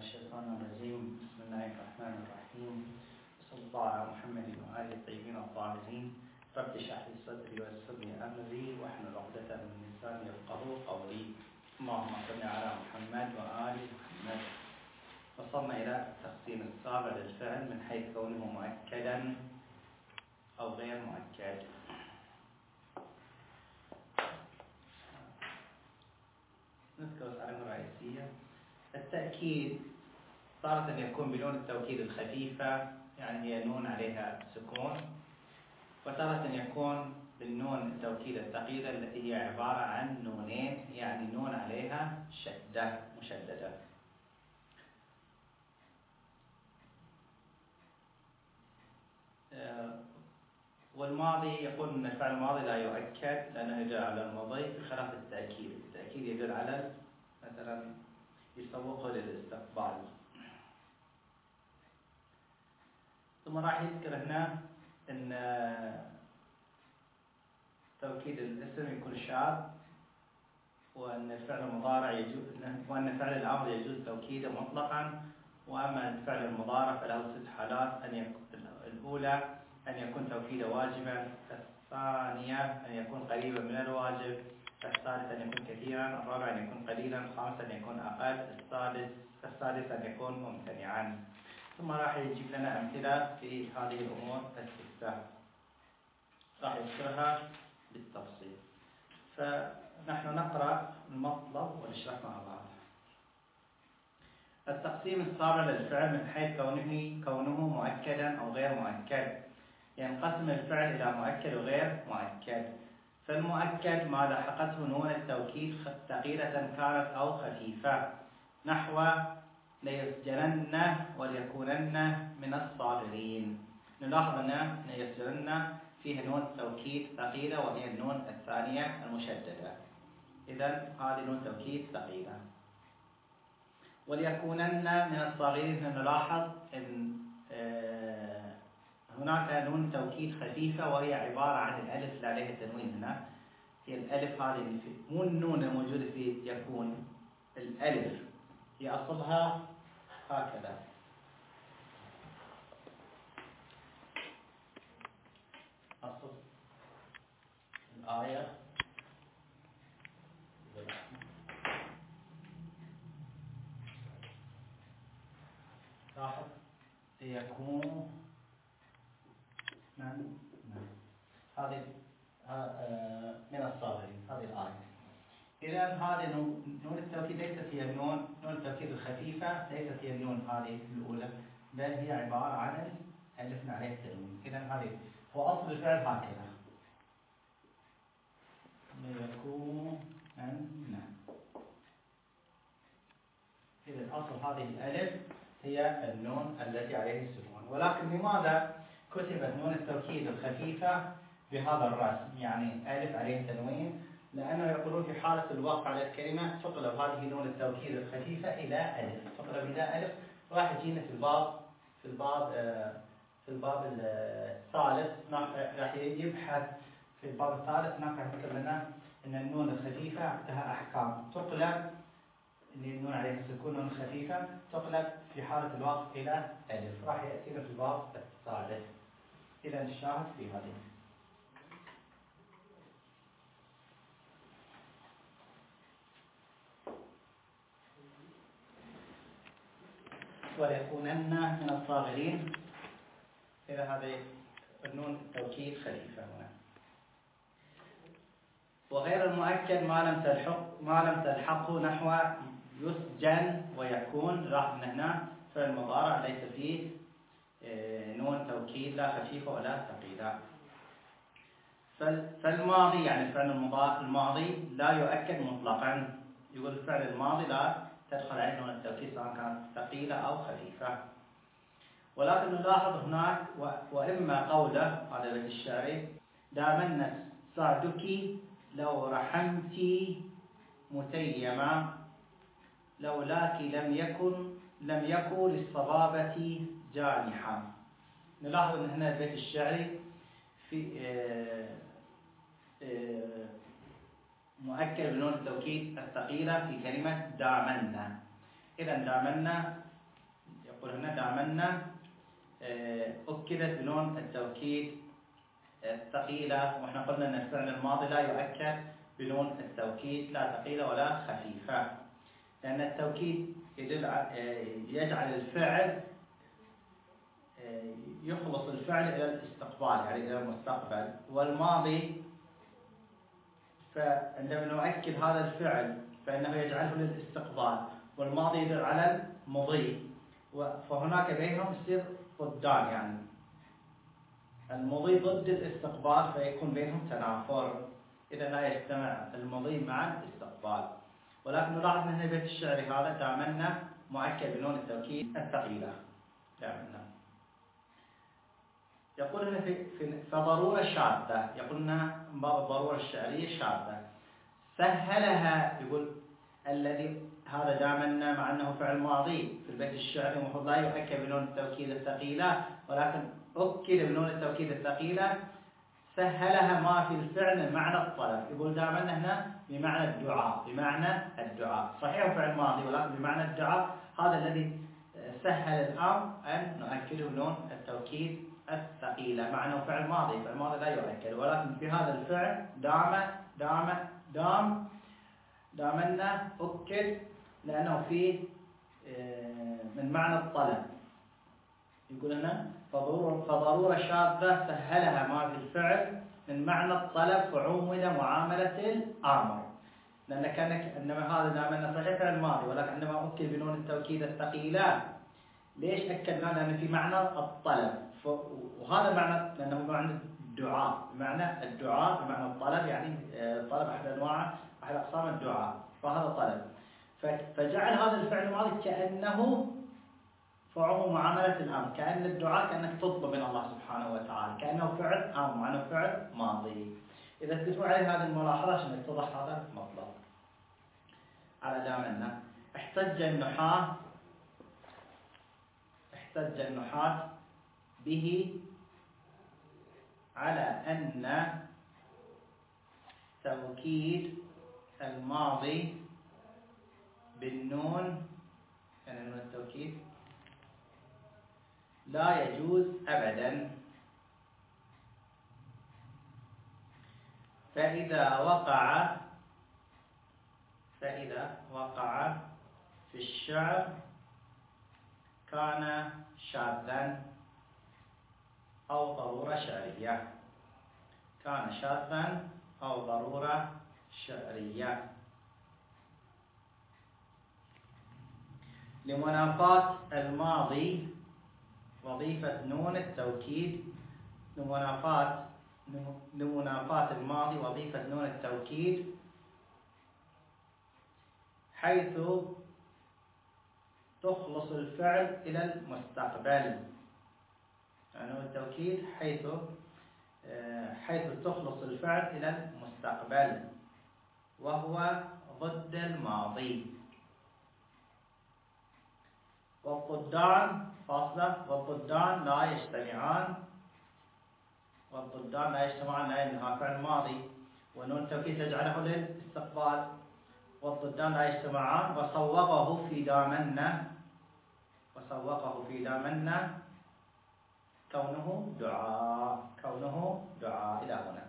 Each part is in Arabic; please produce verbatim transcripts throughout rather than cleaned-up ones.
الشيطان الرجيم. بسم الله الرحمن الرحيم. صلى الله على محمد وآله الطيبين الطاهرين. رب اشرح لي صدري ويسر لي أمري واحلل عقدة من لساني يفقهوا قولي. اللهم صل على محمد وآل محمد. وصلنا إلى التقسيم السابع للفعل من حيث كونه مؤكدا أو غير مؤكد. نذكر الأعراف الرئيسية. التأكيد تارة يكون بنون التوكيد الخفيفة، يعني هي نون عليها سكون، وتارة يكون بالنون التوكيد الثقيلة التي هي عبارة عن نونين، يعني نون عليها شدة مشددة. والماضي يقول أن الفعل الماضي لا يؤكد لأنه يدل على الماضي بخلاف التأكيد. التأكيد يدل على مثلا يسوقه للاستقبال. ثم راح يذكر هنا أن توكيد الاسم يكون شاذ، وأن الفعل المضارع يجوز، وأن الفعل الأمر يجوز توكيده مطلقا، وأما الفعل المضارع فله ست حالات: أن يكون الأولى أن يكون توكيده واجبا، الثانية أن يكون قريبا من الواجب، الثالث أن يكون كثيرا، الرابع أن يكون قليلا، الخامس أن يكون أقل، السادس السادس أن يكون ممتنعا. ثم راح يجيب لنا أمثلة في هذه الأمور الستة، راح يذكرها بالتفصيل. فنحن نقرأ المطلب ونشرح مع بعض. التقسيم السابع للفعل من حيث كونه كونه مؤكدا أو غير مؤكد. ينقسم الفعل إلى مؤكد وغير مؤكد. فالمؤكد ما لحقته نون التوكيد ثقيلة كانت أو خفيفة، نحو ليسجنن وليكونن من الصاغرين. نلاحظ أن ليسجنن فيها نون توكيد ثقيلة وهي النون الثانية المشددة، إذن هذه نون توكيد ثقيلة. وليكونن من الصاغرين نلاحظ أن هناك نون توكيد خفيفة وهي عبارة عن الألف اللي عليها التنوين هنا. هي الألف هذه اللي في مو النون الموجودة في يكون، الألف هي أصلها هكذا، أصل الآية لاحظ يكون من هذه من الصاغرين، هذه الآية. إذا هذه نون التوكيد ليست هي النون نون التوكيد الخفيفة، ليست هي النون هذه الأولى، بل هي عبارة عن ألف عليه التنوين. إذا هذه هو أصل الفعل هكذا، ليكون أن. إذا أصل هذه الألف هي النون التي عليه السكون، ولكن لماذا كتبت نون التوكيد الخفيفة بهذا الرسم، يعني ألف عليه تنوين؟ لأنه يقولون في حالة الوقف على الكلمة تقلب هذه نون التوكيد الخفيفة إلى ألف، تقلب إلى ألف. راح يجينا في الباب في الباب في الباب الثالث راح يبحث في الباب الثالث هناك يذكر لنا أن النون الخفيفة لها أحكام. تقلب اللي النون عليها السكون نون خفيفة تقلب في حالة الوقف إلى ألف، راح يأتينا في الباب الثالث. إذا الشاهد في هذه. وليكونن من الصاغرين. إذا هذه النون التوكيد خفيفة هنا. وغير المؤكد ما لم تلحق ما لم تلحقه نحو يسجن ويكون. لاحظ ان هنا فعل المضارع ليس فيه نون توكيد لا خفيفة ولا ثقيلة. فالماضي يعني فعل الماضي لا يؤكد مطلقا. يقول الفعل الماضي لا تدخل عليه نون التوكيد سواء كانت ثقيلة أو خفيفة. ولكن نلاحظ هناك وإما قوله على بيت الشعري: دامن سعدك لو رحمتي متيما لولاك لم يكن لم يكن للصبابة جانحا. نلاحظ ان هنا البيت الشعري في آآ آآ مؤكد بنون التوكيد الثقيلة في كلمة دامنا. إذا دامنا يقول هنا دامنا أكدت بنون التوكيد الثقيلة، واحنا قلنا أن الفعل الماضي لا يؤكد بنون التوكيد لا ثقيلة ولا خفيفة، لأن التوكيد يدل يجعل الفعل يخلص الفعل إلى الاستقبال يعني إلى المستقبل، والماضي فعندما نؤكد هذا الفعل فإنه يجعله للاستقبال، والماضي يدل على المضي، فهناك بينهم يصير ضدان يعني المضي ضد الاستقبال فيكون بينهم تنافر، إذا لا يجتمع المضي مع الاستقبال. ولكن نلاحظ من البيت الشعري هذا دامنا مؤكد بنون التوكيد الثقيلة دامنا. يقول هنا في في فضرورة شاذة، يقول لنا من باب الضرورة الشعرية شاذة سهلها، يقول الذي هذا دامنا مع انه فعل ماضي في البيت الشعري المفروض لا يؤكد بنون التوكيد الثقيلة، ولكن أكد بنون التوكيد الثقيلة سهلها ما في الفعل معنى الطلب. يقول دامنا هنا بمعنى الدعاء، بمعنى الدعاء صحيح فعل ماضي ولكن بمعنى الدعاء، هذا الذي سهل الأمر أن نؤكده بنون التوكيد الثقيلة مع أنه فعل ماضي، فعل ماضي لا يؤكد، ولكن في هذا الفعل دام دام دام دامنا أكد لأنه فيه من معنى الطلب. يقول هنا فضرورة شاذة سهلها ما في الفعل من معنى الطلب فعومد معاملة الآمر، لأن كان إنما هذا دامنا صحيح فعل ماضي ولكن عندما أكد بنون التوكيد الثقيلة ليش أكدنا؟ لأن في معنى الطلب، وهذا معنى لأنه معنى الدعاء، بمعنى الدعاء بمعنى الطلب، يعني الطلب أحد أنواع أحد أقسام الدعاء، فهذا طلب، فجعل هذا الفعل الماضي كأنه فعوم معاملة الأمر، كأن الدعاء كأنك تطلب من الله سبحانه وتعالى، كأنه فعل أمر مع أنه فعل ماضي. إذا تدرسوا عليه هذه الملاحظة عشان يتضح هذا المطلب. على دامنا احتج النحاة احتج النحاة به على أن توكيد الماضي بالنون يعني نون التوكيد لا يجوز أبدا، فإذا وقع فإذا وقع في الشعر كان شاذا أو ضرورة شعرية، كان شاذا أو ضرورة شعرية لمنافاة الماضي وظيفة نون التوكيد لمنافاة لمنافاة الماضي وظيفة نون التوكيد حيث تخلص الفعل إلى المستقبل، يعني نون التوكيد حيث حيث تخلص الفعل إلى المستقبل وهو ضد الماضي. والضدان فاصلة والضدان لا يجتمعان والضدان لا يجتمعان لأنها فعل ماضي ونون التوكيد تجعله للاستقبال، والضدان لا يجتمعان. وصوغه في دامنا وصوغه في دامنا كونه دعاء كونه دعاء إلى هنا.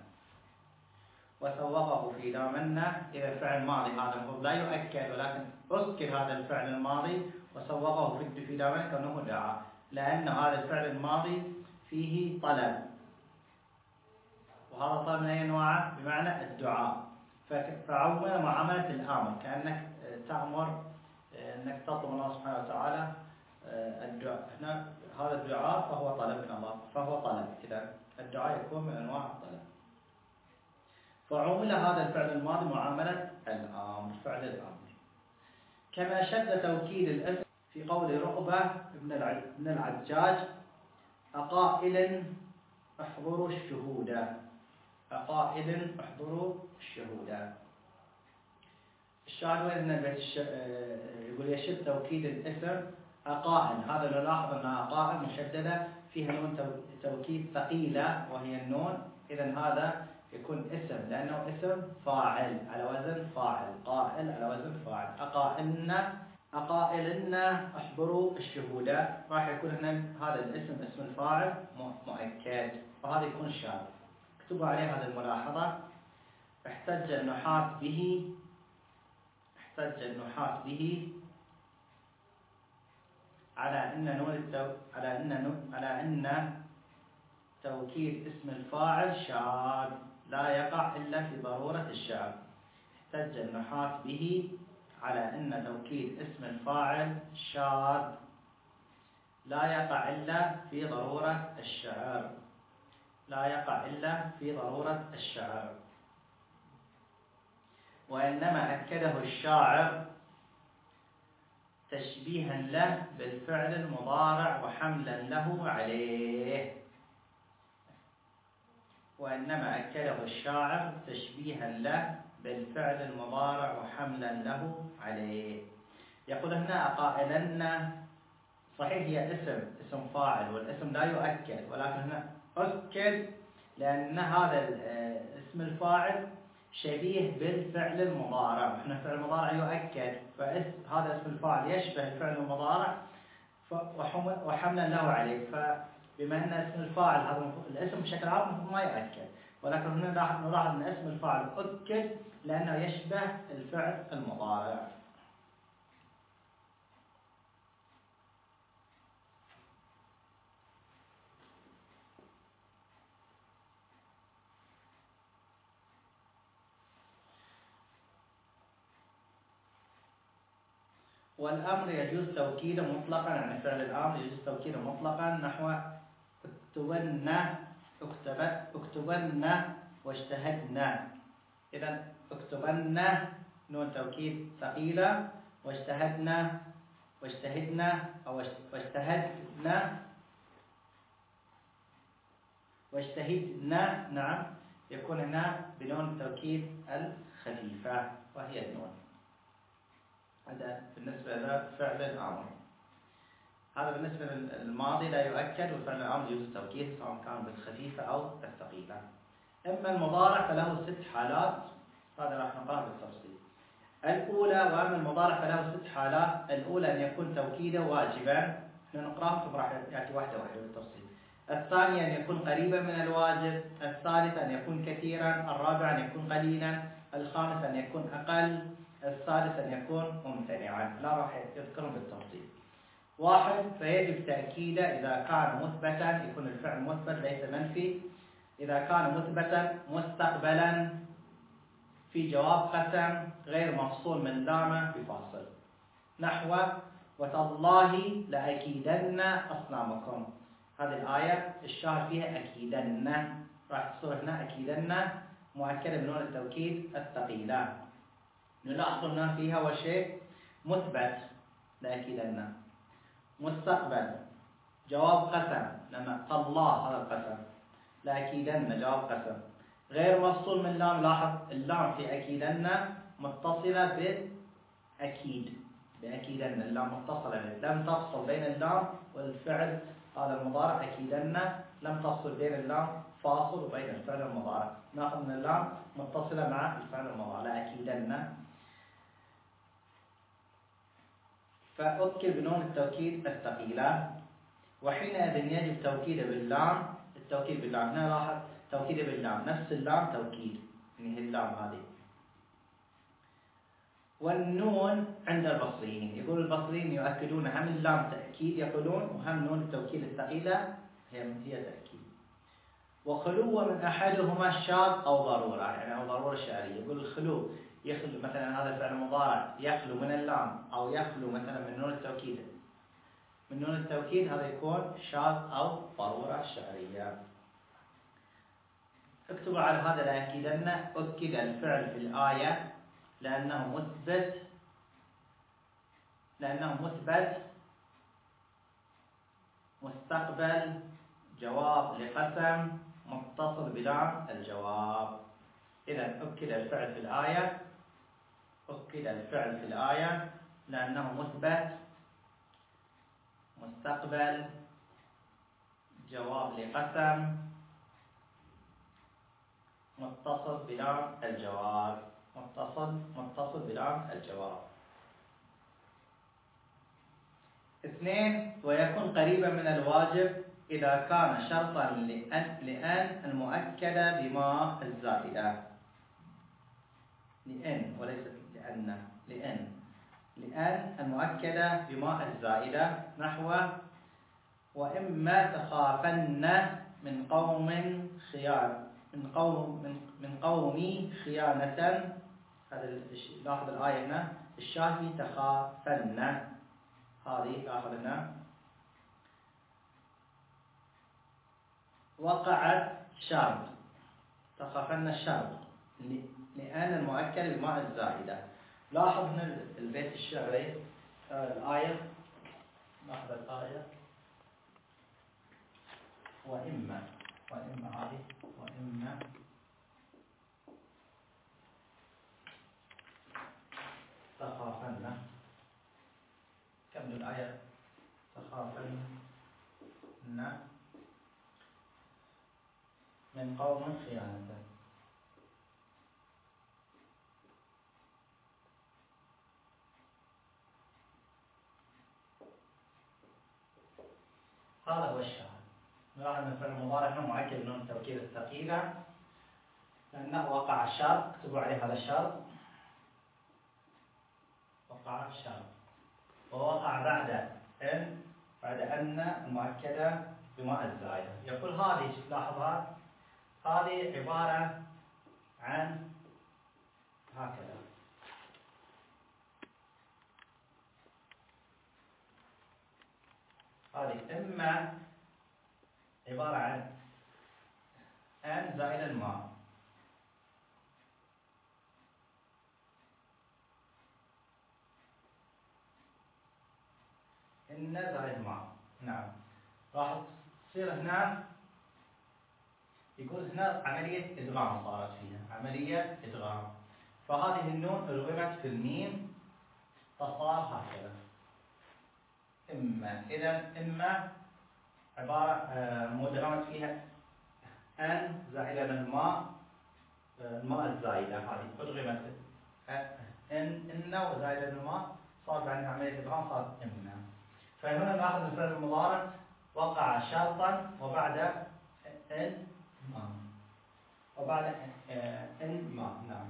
وصوغه في دامنا إذا فعل ماضي هذا المفروض لا يؤكد ولكن أذكر هذا الفعل الماضي وصوغه في دامنا كونه دعاء، لأن هذا الفعل الماضي فيه طلب، وهذا طلب من أي أنواع؟ بمعنى الدعاء، فعومل معاملة الآمر كأنك تأمر أنك تطلب الله سبحانه وتعالى الدعاء. هنا هذا الدعاء فهو طلب من الله، فهو طلب، إذا الدعاء يكون من أنواع الطلب. فعومل هذا الفعل الماضي معاملة الأمر فعل الأمر، كما شد توكيد الاسم في قول رؤبة بن العجاج أقائل احضروا الشهود أقائل احضروا الشهود. الشاهد وين من البيت الش... يقول يشد توكيد الاسم أقائل، هذا نلاحظ أن أقائل مشددة فيها نون توكيد ثقيلة وهي النون، إذا هذا يكون اسم لأنه اسم فاعل على وزن فاعل، قائل على وزن فاعل. أقائلنا أقائلن احضروا الشهود، راح يكون هنا هذا الاسم اسم الفاعل مؤكد، وهذا يكون شاذ. اكتبوا عليه هذه الملاحظة. احتج النحاة به احتج النحاة به على أن نون التو... على أن نون... على أن توكيد اسم الفاعل شاذ لا يقع إلا في ضرورة الشعر. احتج النحاة به على أن توكيد اسم الفاعل شاذ لا يقع إلا في ضرورة الشعر لا يقع إلا في ضرورة الشعر وإنما أكده الشاعر تشبيها له بالفعل المضارع وحملا له عليه. وإنما أكده الشاعر تشبيها له بالفعل المضارع وحملا له عليه. يقول هنا أقائلن، صحيح هي اسم اسم فاعل والاسم لا يؤكد، ولكن هنا أكد لأن هذا اسم الفاعل شبيه بالفعل المضارع، وإحنا الفعل المضارع يؤكد، فهذا اسم الفاعل يشبه الفعل المضارع وحملا له عليه. فبما أن اسم الفاعل هذا الاسم بشكل عام ما يؤكد، ولكن هنا نلاحظ أن اسم الفاعل أكد لأنه يشبه الفعل المضارع. والأمر يجوز توكيده مطلقا، يعني فعل الأمر يجوز توكيده مطلقا نحو اكتبن اكتبت اكتبن واجتهدنا. إذا اكتبن نون توكيد ثقيلة، واجتهدنا واجتهدنا أو واجتهدنا واجتهدنا نعم يكون هنا بنون التوكيد الخفيفة وهي النون. هذا بالنسبة لفعل الأمر. هذا بالنسبة للماضي لا يؤكد، وفعل الأمر يجوز توكيد سواء كان بالخفيفة أو الثقيلة. أما المضارع فله ست حالات، هذا راح نقرأ بالتفصيل. الأولى، وأما المضارع فله ست حالات. الأولى أن يكون توكيده واجبا، نقرأهم ثم راح يأتي واحدة واحدة بالتفصيل. الثانية أن يكون قريبا من الواجب. الثالثة أن يكون كثيرا. الرابع أن يكون قليلا. الخامس أن يكون أقل. السادس أن يكون ممتنعا. لا راح يذكرهم بالتفصيل. واحد، فيجب تأكيده إذا كان مثبتا، يكون الفعل مثبت ليس منفي. إذا كان مثبتا مستقبلا في جواب قسم غير مفصول من لام بفاصل، نحو وتالله لأكيدن أصنامكم. هذه الآية الشاهد فيها أكيدن، راح تصير هنا أكيدن مؤكدة بنون التوكيد الثقيلة. نلاحظ أن فيها وشيء مثبت لأكيدن، مستقبل جواب قسم لما تالله هذا القسم، لأكيدن جواب قسم غير مفصول من لام. لاحظ اللام في أكيدن متصلة بأكيد، بأكيدن اللام متصلة به، لم تفصل بين اللام والفعل هذا المضارع أكيدن، لم تفصل بين اللام فاصل وبين الفعل المضارع. ناخذ من اللام متصلة مع الفعل المضارع لأكيدن. فأكل بنون التوكيد الثقيلة، وحينئذ يجب توكيده باللام. التوكيد باللام هنا لاحظ توكيده باللام، نفس اللام توكيد، يعني هي اللام هذه. والنون عند البصريين، يقول البصريين يؤكدون هم اللام تأكيد يقولون، وهم نون التوكيد الثقيلة هي هي تأكيد. وخلو من أحدهما شاذ أو ضرورة، يعني أو ضرورة شعرية. يقول الخلو يخلو مثلا هذا الفعل المضارع يخلو من اللام، أو يخلو مثلا من نون التوكيد من نون التوكيد، هذا يكون شاذ أو ضرورة شعرية. اكتبوا على هذا لأكيدن. أكد الفعل في الآية لأنه مثبت لأنه مثبت مستقبل جواب لقسم متصل بلام الجواب. إذا أكد الفعل في الآية أكد الفعل في الآية لأنه مثبت مستقبل جواب لقسم متصل بلام الجواب متصل متصل بلام الجواب. اثنين ويكون قريبا من الواجب إذا كان شرطا لأن, لأن المؤكدة بما الزائدة. لأن وليس لأن، لأن لأن المؤكدة بما الزائدة نحو وإما تخافن من قوم خيانة من قوم من, من قومي خيانة. هذا لاحظ الآية هنا الشاهي تخافن، هذه لاحظ هنا وقعت شرط، تخافن الشرط لأن المؤكد بما الزائدة. لاحظ هنا البيت الشعري الآية، لاحظ الآية وإما، وإما هذه وإما تخافن، كمل الآية تخافن من قوم خيانة. هذا هو الشاهد. نلاحظ أن الفعل المضارع هنا مؤكد بنون التوكيد الثقيلة لأنه وقع الشرط، اكتبوا عليه هذا الشرط، وقع الشرط ووقع بعد أن، بعد أن المؤكدة بما الزائدة. يقول هذه، لاحظها هذه عبارة عن هكذا، هذه إما عبارة عن أن زائد ما، إن زائد ما. نعم، راح تصير هنا، يقول هنا عملية إدغام صارت فيها، عملية إدغام، فهذه النون أدغمت في الميم فصار هكذا إما. إذا إما عبارة مدغمت فيها أن زائدة من الماء، الماء الزائدة هذه أدغمت إن إن وزائدة من الماء، صار بعد عملية إدغام صارت إما. فهنا نأخذ الفعل المضارع وقع شرطا وبعد إن ما، وبعد إن ما. نعم،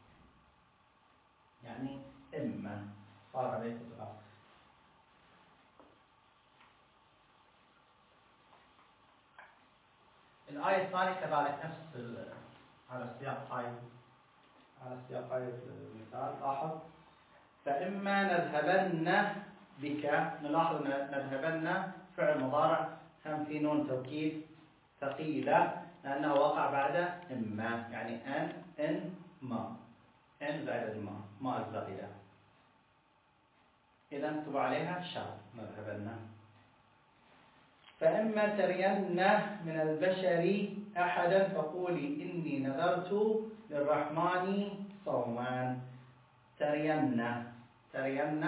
يعني إما صار عملية إدغام. الآية الثانية كذلك نفس على السياق هاي، على السياق هاي المثال. لاحظ فإما نذهبن بك، نلاحظ نذهبن فعل مضارع هم في نون توكيد ثقيلة لأنه وقع بعد إما، يعني أن إن ما، إن زائد الماء، ما الزائدة. إذا نكتب عليها شرط نذهبن. فإما ترين من البشر أحدا فقولي إني نذرت للرحمن صوما. ترين، ترين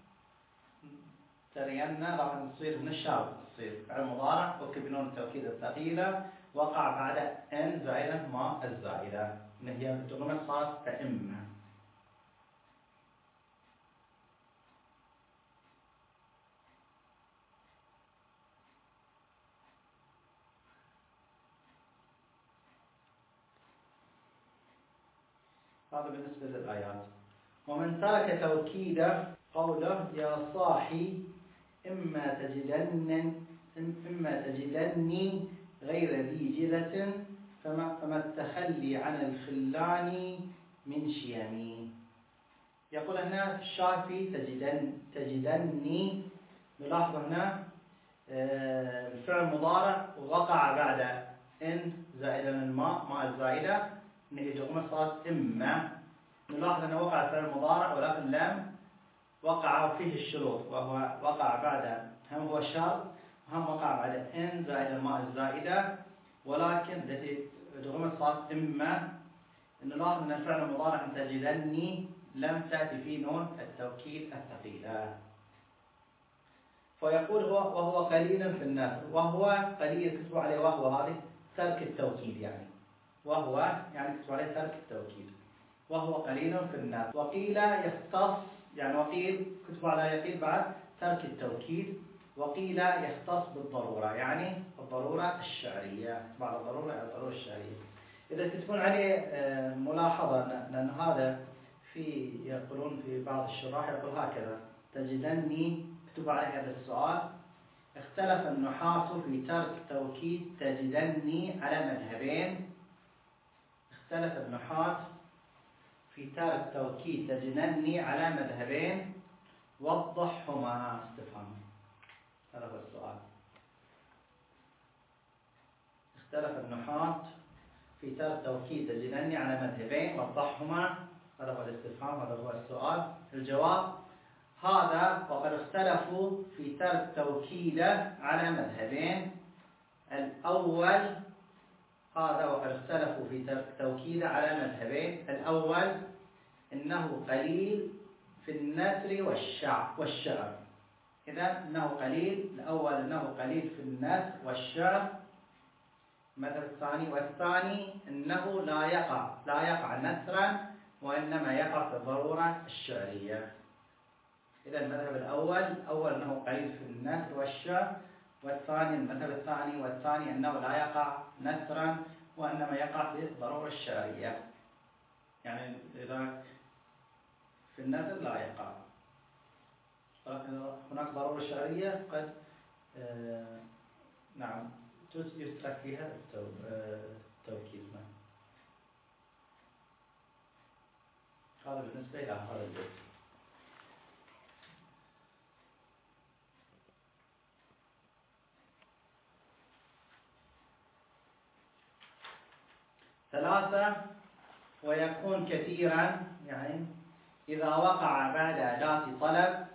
ترين راح تصير من الشرط، تصير فعل مضارع وكتب بنون التوكيد الثقيلة وقع بعد إن زائدة ما الزائدة، إن هي تضمت صارت فإما. هذا بالنسبة للآيات. ومن ترك توكيده قوله يا صاحي إما تجدن إما تجدني غير ذي جلة فما, فما التخلي عن الخلان من شيمي. يقول هنا الشافي تجدن تجدني، نلاحظ هنا الفعل مضارع ووقع بعد إن زائدة من الماء، ماء الزائدة نهي جغمة صارت إما. نلاحظ أنه وقع الفعل المضارع ولكن لم وقع فيه الشروط، وهو وقع بعد هم هو الشرط وهم وقع بعد إن زائد الماء الزائدة، ولكن التي جغمة صارت إما. نلاحظ أن الفعل المضارع تجدني لم تأتي فيه نون التوكيد الثقيلة. فيقول هو وهو قليل في الناس، وهو قليل كتبوا عليه وهو هذه ترك التوكيد، يعني وهو يعني كتبوا عليه ترك التوكيد، وهو قليل في الناس. وقيل يختص، يعني وقيل كتبوا على يقيل بعد ترك التوكيد، وقيل يختص بالضرورة، يعني الضرورة الشعرية، بعد الضرورة يعني الضرورة الشعرية. إذا تكون عليه ملاحظة، لأن هذا في يقولون في بعض الشراح يقول هكذا: تجدني، اكتب عليه هذا السؤال: اختلف النحاة في ترك توكيد تجدني على مذهبين. اختلف النحاة في ترك توكيد تجدني على مذهبين، وضحهما. استفهام، هذا هو السؤال. اختلف النحاة في ترك توكيد تجدني على مذهبين، وضحهما. هذا هو الاستفهام، هذا هو السؤال. الجواب: هذا وقد اختلفوا في ترك توكيده على مذهبين. الأول، هذا وقد اختلفوا في ترك توكيده على مذهبين. الأول إنه قليل في النثر والشعر والشعر إذا إنه قليل. الأول إنه قليل في النثر والشعر، المذهب الثاني. والثاني إنه لا يقع لا يقع نثرا، وإنما يقع في الضرورة الشعرية. إذا المذهب الأول أول أنه قليل في النثر والشعر، والثاني المذهب الثاني والثاني أنه لا يقع نثرا، وإنما يقع في الضرورة الشعرية. يعني إذا في النثر لا يقع، ولكن هناك ضرورة شعرية قد آه نعم يترك فيها التوكيد. هذا بالنسبة إلى هذا البيت. ثلاثة: ويكون كثيرا، يعني إذا وقع بعد أداة طلب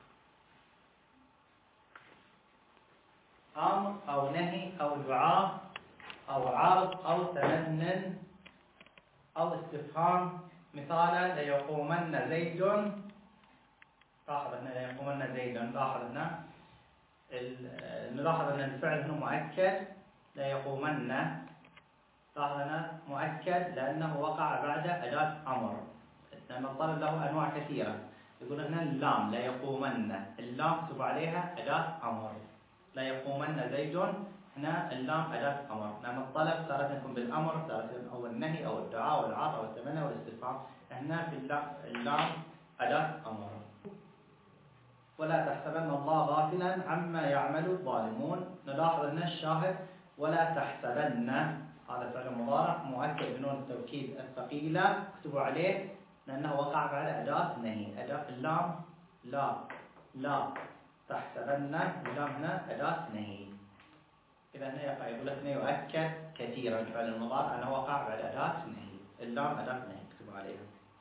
أمر أو نهي أو دعاء أو عرض أو تمن أو استفهام. مثالا: ليقومن زيد. لاحظ أن ليقومن زيد، لاحظ أن نلاحظ أن الفعل هنا مؤكد. ليقومن، لاحظ أنه مؤكد لأنه وقع بعد أداة أمر، لأن الطلب له أنواع كثيرة. يقول هنا اللام ليقومن، اللام اكتب عليها أداة أمر. ليقومن زيد، هنا اللام أداة أمر، لأن الطلب تارة يكون بالأمر، تارة أو النهي أو الدعاء أو العرض أو التمني أو الاستفهام. هنا في اللام أداة أمر. ولا تحسبن الله غافلا عما يعمل الظالمون. نلاحظ أن الشاهد ولا تحسبن، هذا فعل مضارع مؤكد بنون التوكيد الثقيلة، اكتبوا عليه لأنه وقع بعد أداة نهي. أداة اللام لا لا تحسبن، اللام هنا أداة نهي. إذا هنا يقول لك يؤكد كثيرا فعل المضارع أنه وقع بعد أداة نهي. اللام أداة نهي، اكتبوا عليها.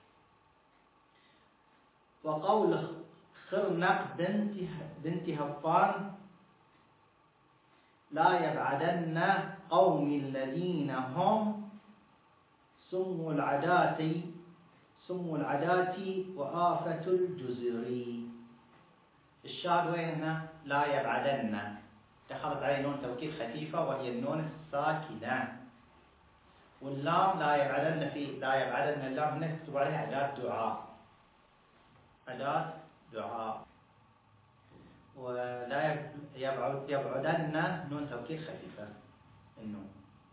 وقول خرنق بنت بنت هفان: لا يبعدن قوم الذين هم سم العدات سم العدات وآفة الجزر. الشاهد وين هنا؟ لا يبعدن، دخلت عليه نون توكيد خفيفة وهي النون الساكنة. واللام لا يبعدن، في لا يبعدن اللام هنا تكتب عليها أداة دعاء، أداة دعاء. ولا يبعد يبعدن نون توكيد خفيفة النون.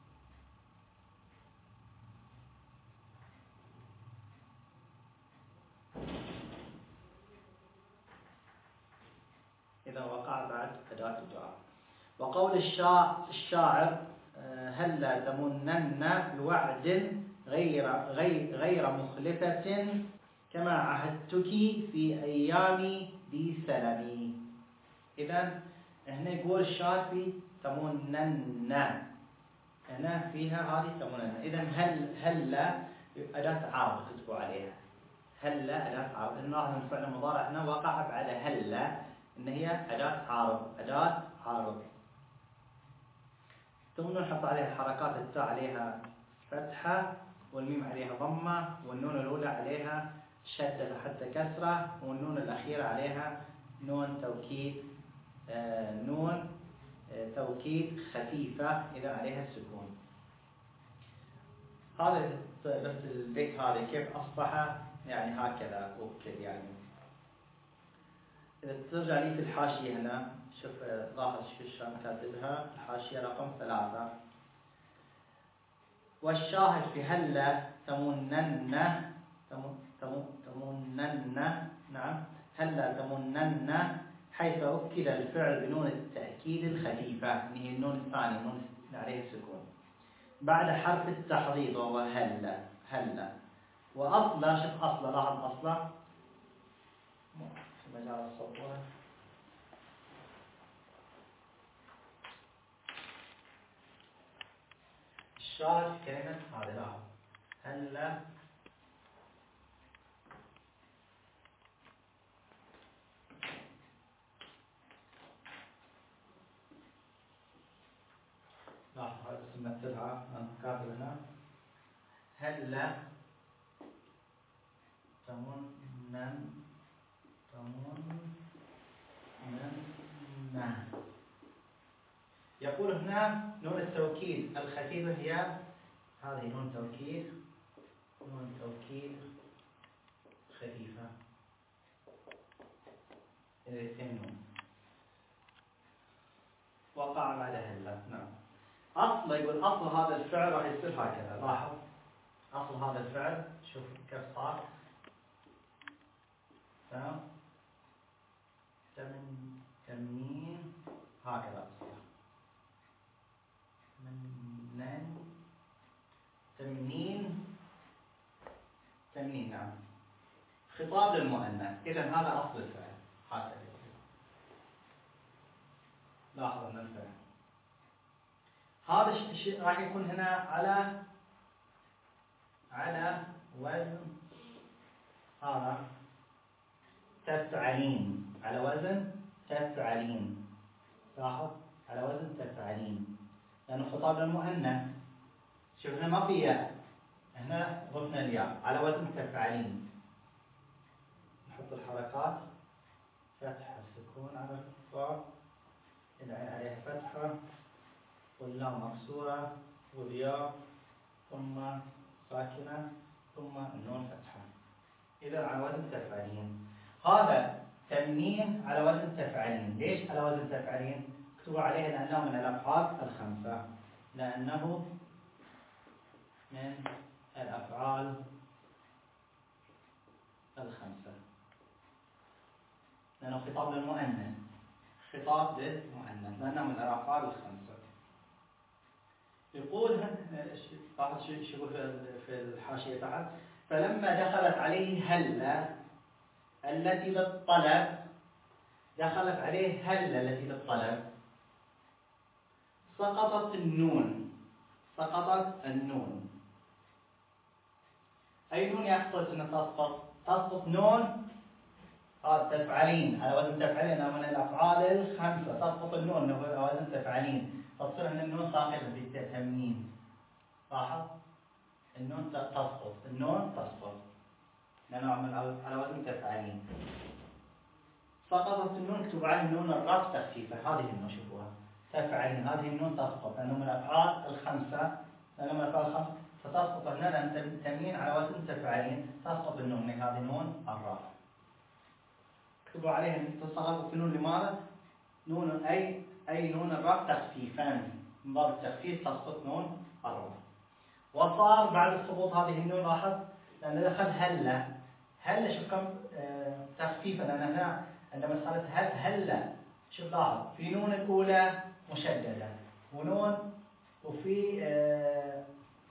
إذا وقع بعد أداة الدعاء. وقول الشاعر: هلا تمنن بوعد غير غير غير مخلفة كما عهدتك في أيام ذي سلمي. إذا هنا يقول الشاعر في تمنن، هنا فيها هذه تمنن. إذا هل هلا أداة عرض تكتبوا عليها. هلا أداة عرض، نلاحظ أن الفعل المضارع هنا وقع بعد هلا، إن هي أداة عرض، أداة عرض. ثم نحط عليها حركات: التاء عليها فتحة، والميم عليها ضمة، والنون الأولى عليها شدة حتى كسرة، والنون الأخيرة عليها نون توكيد آه نون آه توكيد خفيفة إذا عليها السكون. هذا بس البيت هذا كيف أصبح يعني هكذا وكذا يعني. إذا ترجع لي في الحاشية هنا شوف لاحظ شلون كاتبها الحاشية رقم ثلاثة. والشاهد في هلا تمنن تمنن نعم هلا تمنن حيث أكد الفعل بنون التأكيد الخفيفة اللي هي النون الثانية النون عليه السكون بعد حرف التحضيض وهو هلا هلا. وأصلا شوف أصلا لاحظ أصلا في مجال السطور الشاهد في كلمة هذه لاحظ هلا لاحظ هذا اسم مثلها أنا كاتب هنا هلا تمنن تمنن. يقول هنا نون التوكيد الخفيفة هي هذه نون توكيد نون توكيد خفيفة الاثنين نون وقع بعد هلا. نعم أصل يقول أصل هذا الفعل راح يصير هكذا. لاحظ أصل هذا الفعل شوف كيف صار تمام تمن تمنين هكذا أصلا منن تمنين تمنين. نعم خطاب للمؤنث. إذا هذا أصل الفعل هكذا. لاحظ أن الفعل هذا الشيء راح يكون هنا على على وزن هذا تفعلين على وزن تفعلين. لاحظ على وزن تفعلين لأنه خطاب للمؤنث. شوف هنا ما في ياء هنا ضفنا الياء على وزن تفعلين. نحط الحركات فتحة سكون على الضاد العين عليها فتحة واللام مكسورة والياء ثم ساكنة ثم النون فتحة. إذا على وزن تفعلين. هذا تمنين على وزن تفعلين. ليش على وزن تفعلين؟ مكتوب عليه لأنه من الأفعال الخمسة لأنه من الأفعال الخمسة لأنه خطاب للمؤنث خطاب للمؤنث لأنه من الأفعال الخمسة. يقول لاحظ شو يقول في الحاشية تحت فلما دخلت عليه هلا التي للطلب دخلت عليه هلا التي للطلب سقطت النون سقطت النون. أي نون يقصد أن تسقط؟ تسقط نون هذا تفعلين على وزن تفعلين من الأفعال الخمسة. تسقط النون على وزن تفعلين فتصير أن النون ساقطة في تمنين. لاحظ النون تسقط النون تسقط لأنه على وزن تفعلين. سقطت النون اكتب عليه النون الرفع تخفيفة. هذه النون شوفوها تفعلين هذه النون تسقط لأنه من الأفعال الخمسة لأنه من الأفعال الخمسة فتسقط هنا لأن تمنين على وزن تفعلين تسقط النون هذه نون الرفع. اكتبوا عليه تسقط النون لماذا؟ نون أي أي نون الرفع تخفيفا من باب التخفيف تسقط نون الرفع. وصار بعد سقوط هذه النون لاحظ لأن دخل هلا هلا شوف كم آه تخفيفا لأن هنا عندما دخلت هل هلا شوف لاحظ في نون الأولى مشددة ونون وفي آه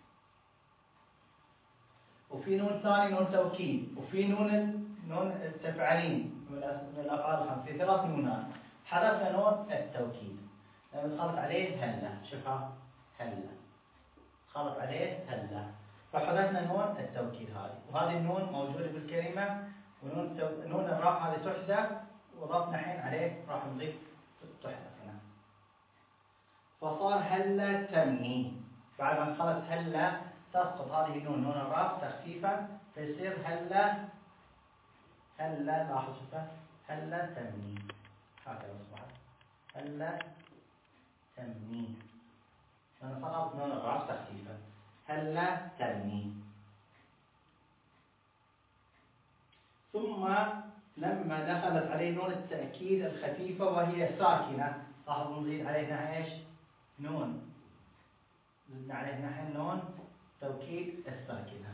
وفي نون ثاني نون توكيد وفي نون نون التفعلين من الأفعال الخمسة في ثلاث نونات. حذفنا نون التوكيد لما دخلت عليه هلا شوفها هلا دخلت عليه هلا فحذفنا نون التوكيد هذه وهذه النون موجودة بالكلمة ونون تو... نون الرفع هذه تحذف وضفنا الحين عليه راح نضيف تحذف هنا. فصار هلا تمني بعد ما دخلت هلا تسقط هذه النون نون الرفع تخفيفا فيصير هلا هلا لاحظ شوفها هلا تمني هكذا اصبحت هلا تمني لأن سقطت نون الرفع تخفيفا هلا تمني. ثم لما دخلت عليه نون التأكيد الخفيفة وهي ساكنة، لاحظوا نزيد عليها ايش؟ نون، زدنا عليه نحن نون توكيد الساكنة.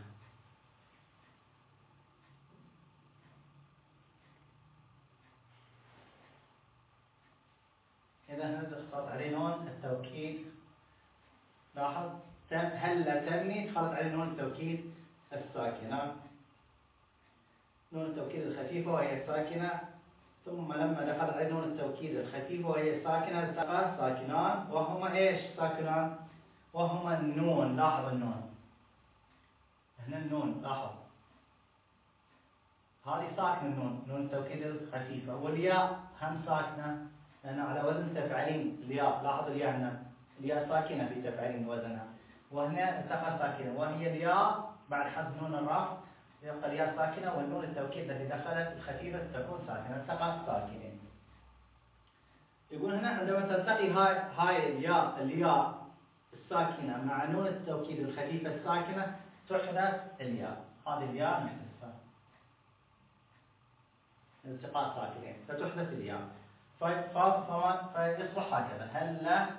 إذا هنا دخلت عليه نون التوكيد، لاحظ هلا تمني دخلت عليه نون التوكيد الساكنة، نون التوكيد الخفيفة وهي ساكنة، ثم لما دخلت عليه نون التوكيد الخفيفة وهي ساكنة التقى ساكنان وهما ايش ساكنان؟ وهما النون، لاحظ النون هنا النون، لاحظ هذه ساكنة النون، نون التوكيد الخفيفة، والياء هم ساكنة لأن على وزن تفعيلين الياء، لاحظ الياء هنا الياء ساكنة في تفعيلين وزنها، وهنا التقى ساكنة وهي الياء بعد حذف نون الرفع يبقى الياء ساكنة، والنون التوكيد التي دخلت الخفيفة تكون ساكنة، التقى ساكنين. يقول هنا عندما تلتقي هاي هاي الياء الياء الساكنة مع نون التوكيد الخفيفة الساكنة تحدث الياء، هذه الياء نحذفها التقاء ساكنين فتحدث الياء، فيصبح هكذا هلا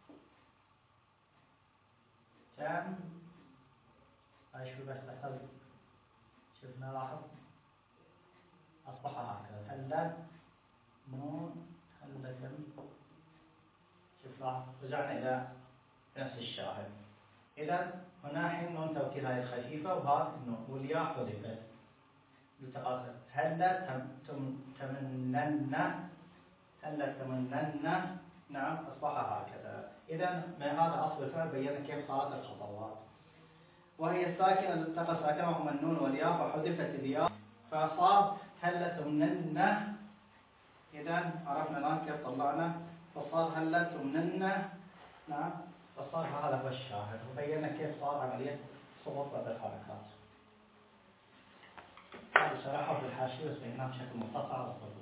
تم. هاي شو بس تحتاج شفنا لاحظ أصبح هكذا هلا نون هلا تم، شوف لاحظ رجعنا إلى نفس الشاهد. إذا هنا حين نون توكيد هاي الخفيفة وهذا النون والياء حذفت التقاء، هلا تم تمنن هلا تمنن، نعم أصبح هكذا. إذا من هذا أصل الفعل بينا كيف صارت الخطوات، وهي ساكنة التقى ساكنة وهما النون والياء فحذفت الياء فصار هلا تمنن. إذا عرفنا الآن كيف طلعنا، فصار هلا تمنن، نعم فصار هذا هو الشاهد، وبينا كيف صار عملية صبغة الحركات. هذا شرحه في الحاشية بس بيناه بشكل مختصر على الصدور.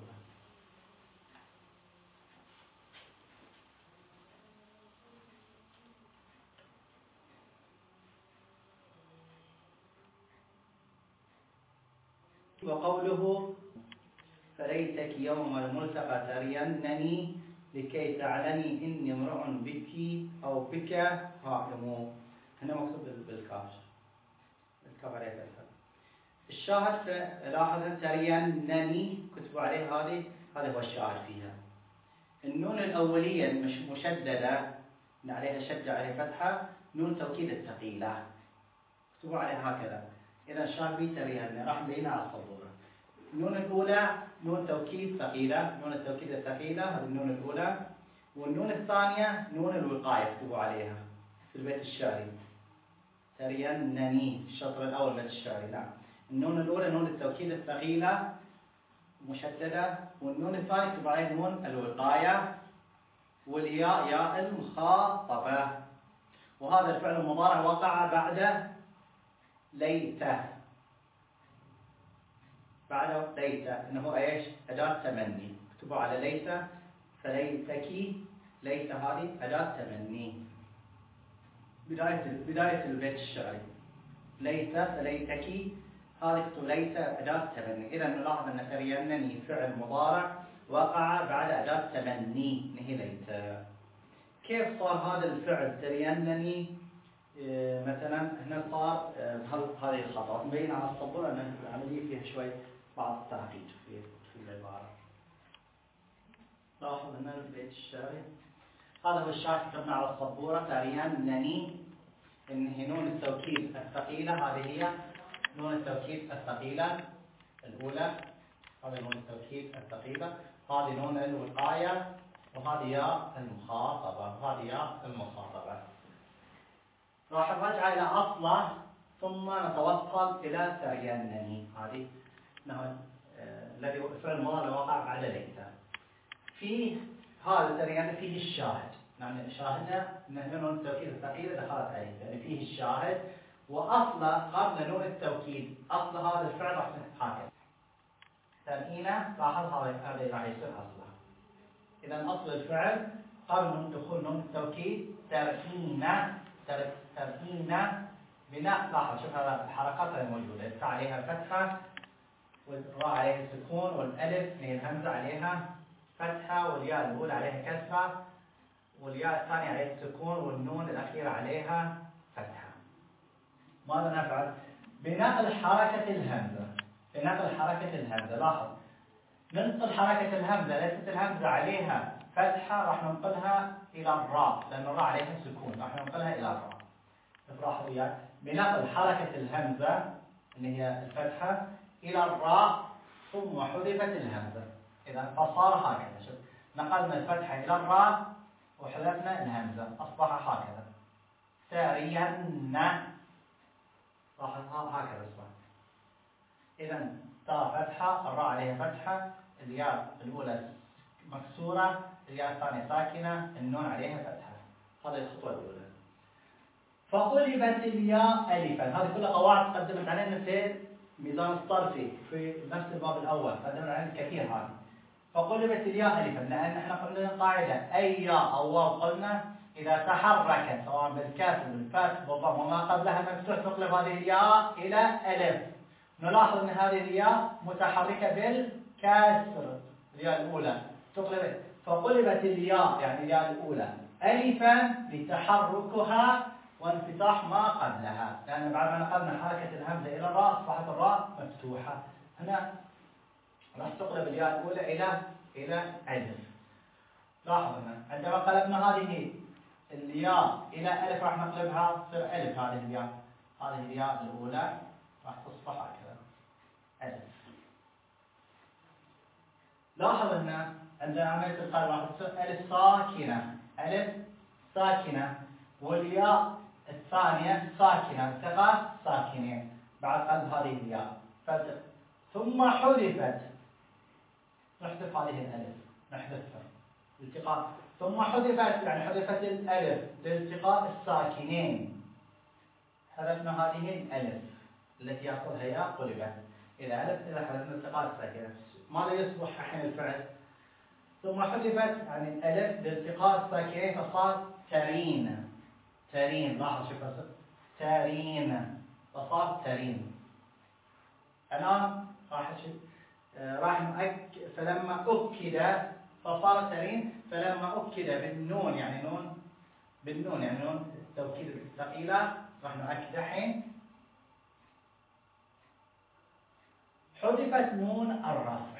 وقوله فليتك يوم الملتقى ترينني لكي تعلمي إني امرؤ بك أو بك هائم، هنا مكتوب بالكاف بالكاف عليه الفتحة. الشاهد لاحظ ترينني كتبوا عليه هذه، هذا هو الشاهد فيها. النون الأولية المشددة عليها شدة عليها فتحة نون توكيد الثقيلة كتبوا عليها هكذا. إذا الشاهد بي ترينني راح نبينها على السبورة. النون الأولى نون توكيد ثقيلة، نون التوكيد الثقيلة هذه النون الأولى، والنون الثانية نون الوقاية اكتبوا عليها في البيت الشعري ترينني الشطر الأول من الشعري. نعم النون الأولى نون التوكيد الثقيلة مشددة، والنون الثانية اكتبوا عليها نون الوقاية، والياء ياء المخاطبة، وهذا الفعل المضارع وقع بعد ليته، بعد ليت انه ايش؟ اداه تمني، اكتبوا على ليت فليتك، ليت هذه اداه تمني بدايه بدايه البيت الشعري، ليت فليتك هذه اكتبوا ليت اداه تمني. اذا نلاحظ ان ترينني فعل مضارع وقع بعد اداه تمني نهي ليت. كيف صار هذا الفعل ترينني؟ إيه مثلا هنا صار بهذه الخطوات مبين على السبوره ان العمليه فيها شوي بعض التعقيد في في العبارة. لاحظ هنا البيت الشعري هذا هو الشاهد كتبنا على السبورة ترينني، إن هي نون التوكيد الثقيلة، هذه هي نون التوكيد الثقيلة الأولى، هذه نون التوكيد الثقيلة، هذه نون الوقاية، وهذه ياء المخاطبة، وهذه ياء المخاطبة. راح نرجع إلى أصله ثم نتوصل إلى ترينني هذه نعم الذي هو فعل مضارع وقع بعد ليت. فيه هذا ترينني فيه الشاهد، يعني شاهدنا ان نون التوكيد الثقيله دخلت عليه، يعني فيه الشاهد واصله قبل نون التوكيد، اصل هذا الفعل راح هكذا ترينا، لاحظ هذا راح يصير اصله. اذا اصل الفعل قبل دخول نون التوكيد ترينا ترينا بناء، لاحظ شوف هذا الحركات الموجوده عليها فتحه والراء عليها سكون، والألف هي الهمزة عليها فتحة، والياء الأولى عليها كسرة، والياء الثانية عليها سكون، والنون الأخيرة عليها فتحة. ماذا نفعل؟ بنقل حركة الهمزة، بنقل حركة الهمزة، لاحظ ننقل حركة الهمزة، ليست الهمزة عليها فتحة راح ننقلها إلى الراء، لأن الراء عليها سكون، راح ننقلها إلى الراء. افرحوا وياي، بنقل حركة الهمزة اللي هي الفتحة إلى الراء ثم حذفت الهمزة. إذا فصار هكذا، شوف نقلنا الفتحة إلى الراء وحذفنا الهمزة، أصبح هكذا ساريا، راح هكذا أصبح. إذا تاء فتحة، الراء عليها فتحة، الياء الأولى مكسورة، الياء الثانية ساكنة، النون عليها فتحة. هذه الخطوة الأولى. فقلبت الياء ألفا، هذه كلها قواعد قدمت علينا في ميزان الصرفي في نفس الباب الأول، قدمت علينا كثير هذه. فقلبت الياء ألفا، لأن احنا قلنا قاعدة أي ياء أو واو قلنا إذا تحركت سواء بالكسر بالفتح بالضم وما قبلها مفتوح تقلب هذه الياء إلى ألف. نلاحظ أن هذه الياء متحركة بالكسر، الياء الأولى تقلب، فقلبت الياء يعني الياء الأولى ألفا لتحركها وانفتاح ما قبلها، لأن بعد ما نقلنا حركة الهمزة إلى الراء أصبحت الراء مفتوحة. هنا راح تقلب الياء الأولى إلى إلى ألف. لاحظ هنا عندما قلبنا هذه الياء إلى ألف راح نقلبها تصير ألف. هذه الياء هذه الياء الأولى راح تصبح هكذا ألف. لاحظ هنا عندنا عملية القلب راح تصير ألف ساكنة، ألف ساكنة، والياء الثانية ساكنة، التقاء ساكنين بعد قلب هذه الياء، ثم حذفت، نحذف هذه الألف، نحذفها التقاء، ثم حذفت يعني حذفت الألف لالتقاء الساكنين، حذفنا هذه الألف التي يأخذها ياء قلبت إلى ألف إذا حذفنا التقاء الساكنة. ماذا يصبح حين الفعل؟ ثم حذفت يعني الألف لالتقاء الساكنين فصار ترين، ترين. لاحظ شوف ترين فصار ترين. الآن راح راح نؤكد، فلما أكد فصار ترين، فلما أكد بالنون يعني نون بالنون يعني نون التوكيد الثقيلة راح نؤكد الحين. حذفت نون الرفع،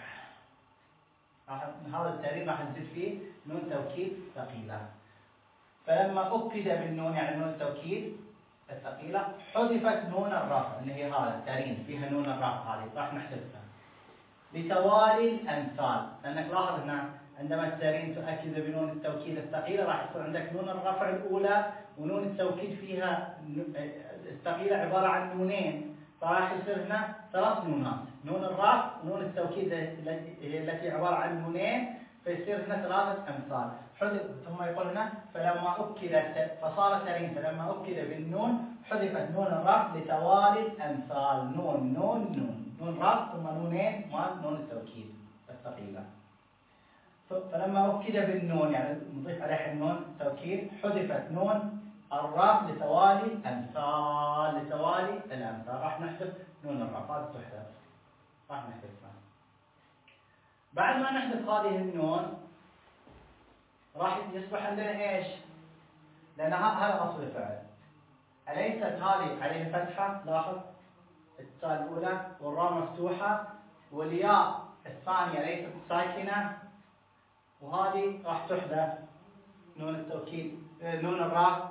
هذا الترين راح نزيد فيه نون توكيد ثقيلة. فلما أكد بالنون يعني نون التوكيد الثقيلة حذفت نون الرفع اللي هي هذا الترين فيها نون الرفع، هذه راح نحذفها لتوالي الأمثال. لأنك لاحظ هنا عندما الترين تؤكد بنون التوكيد الثقيلة راح يصير عندك نون الرفع الأولى ونون التوكيد فيها الثقيلة عبارة عن نونين، فراح يصير هنا ثلاث نونات، نون الرفع ونون التوكيد التي عبارة عن نونين، فيصير هنا ثلاثة أمثال. حذف ثم يقول هنا فلما أكد فصار ترين، فلما أكد بالنون حذفت نون الرفع لتوالي الأمثال، نون نون نون نون رفع ثم نونين مال نون التوكيد الثقيلة. فلما أكد بالنون يعني نضيف عليها النون توكيد حذفت نون الرفع لتوالي الأمثال، لتوالي الأمثال راح نحذف نون الرفع، هذه تحذف راح نحذفها. بعد ما نحذف هذه النون راح يصبح عندنا ايش؟ لأن هذا أصل الفعل. أليست هذه عليها فتحة؟ لاحظ التاء الأولى والراء مفتوحة والياء الثانية ليست ساكنة، وهذه راح تحذف نون التوكيد نون الراء،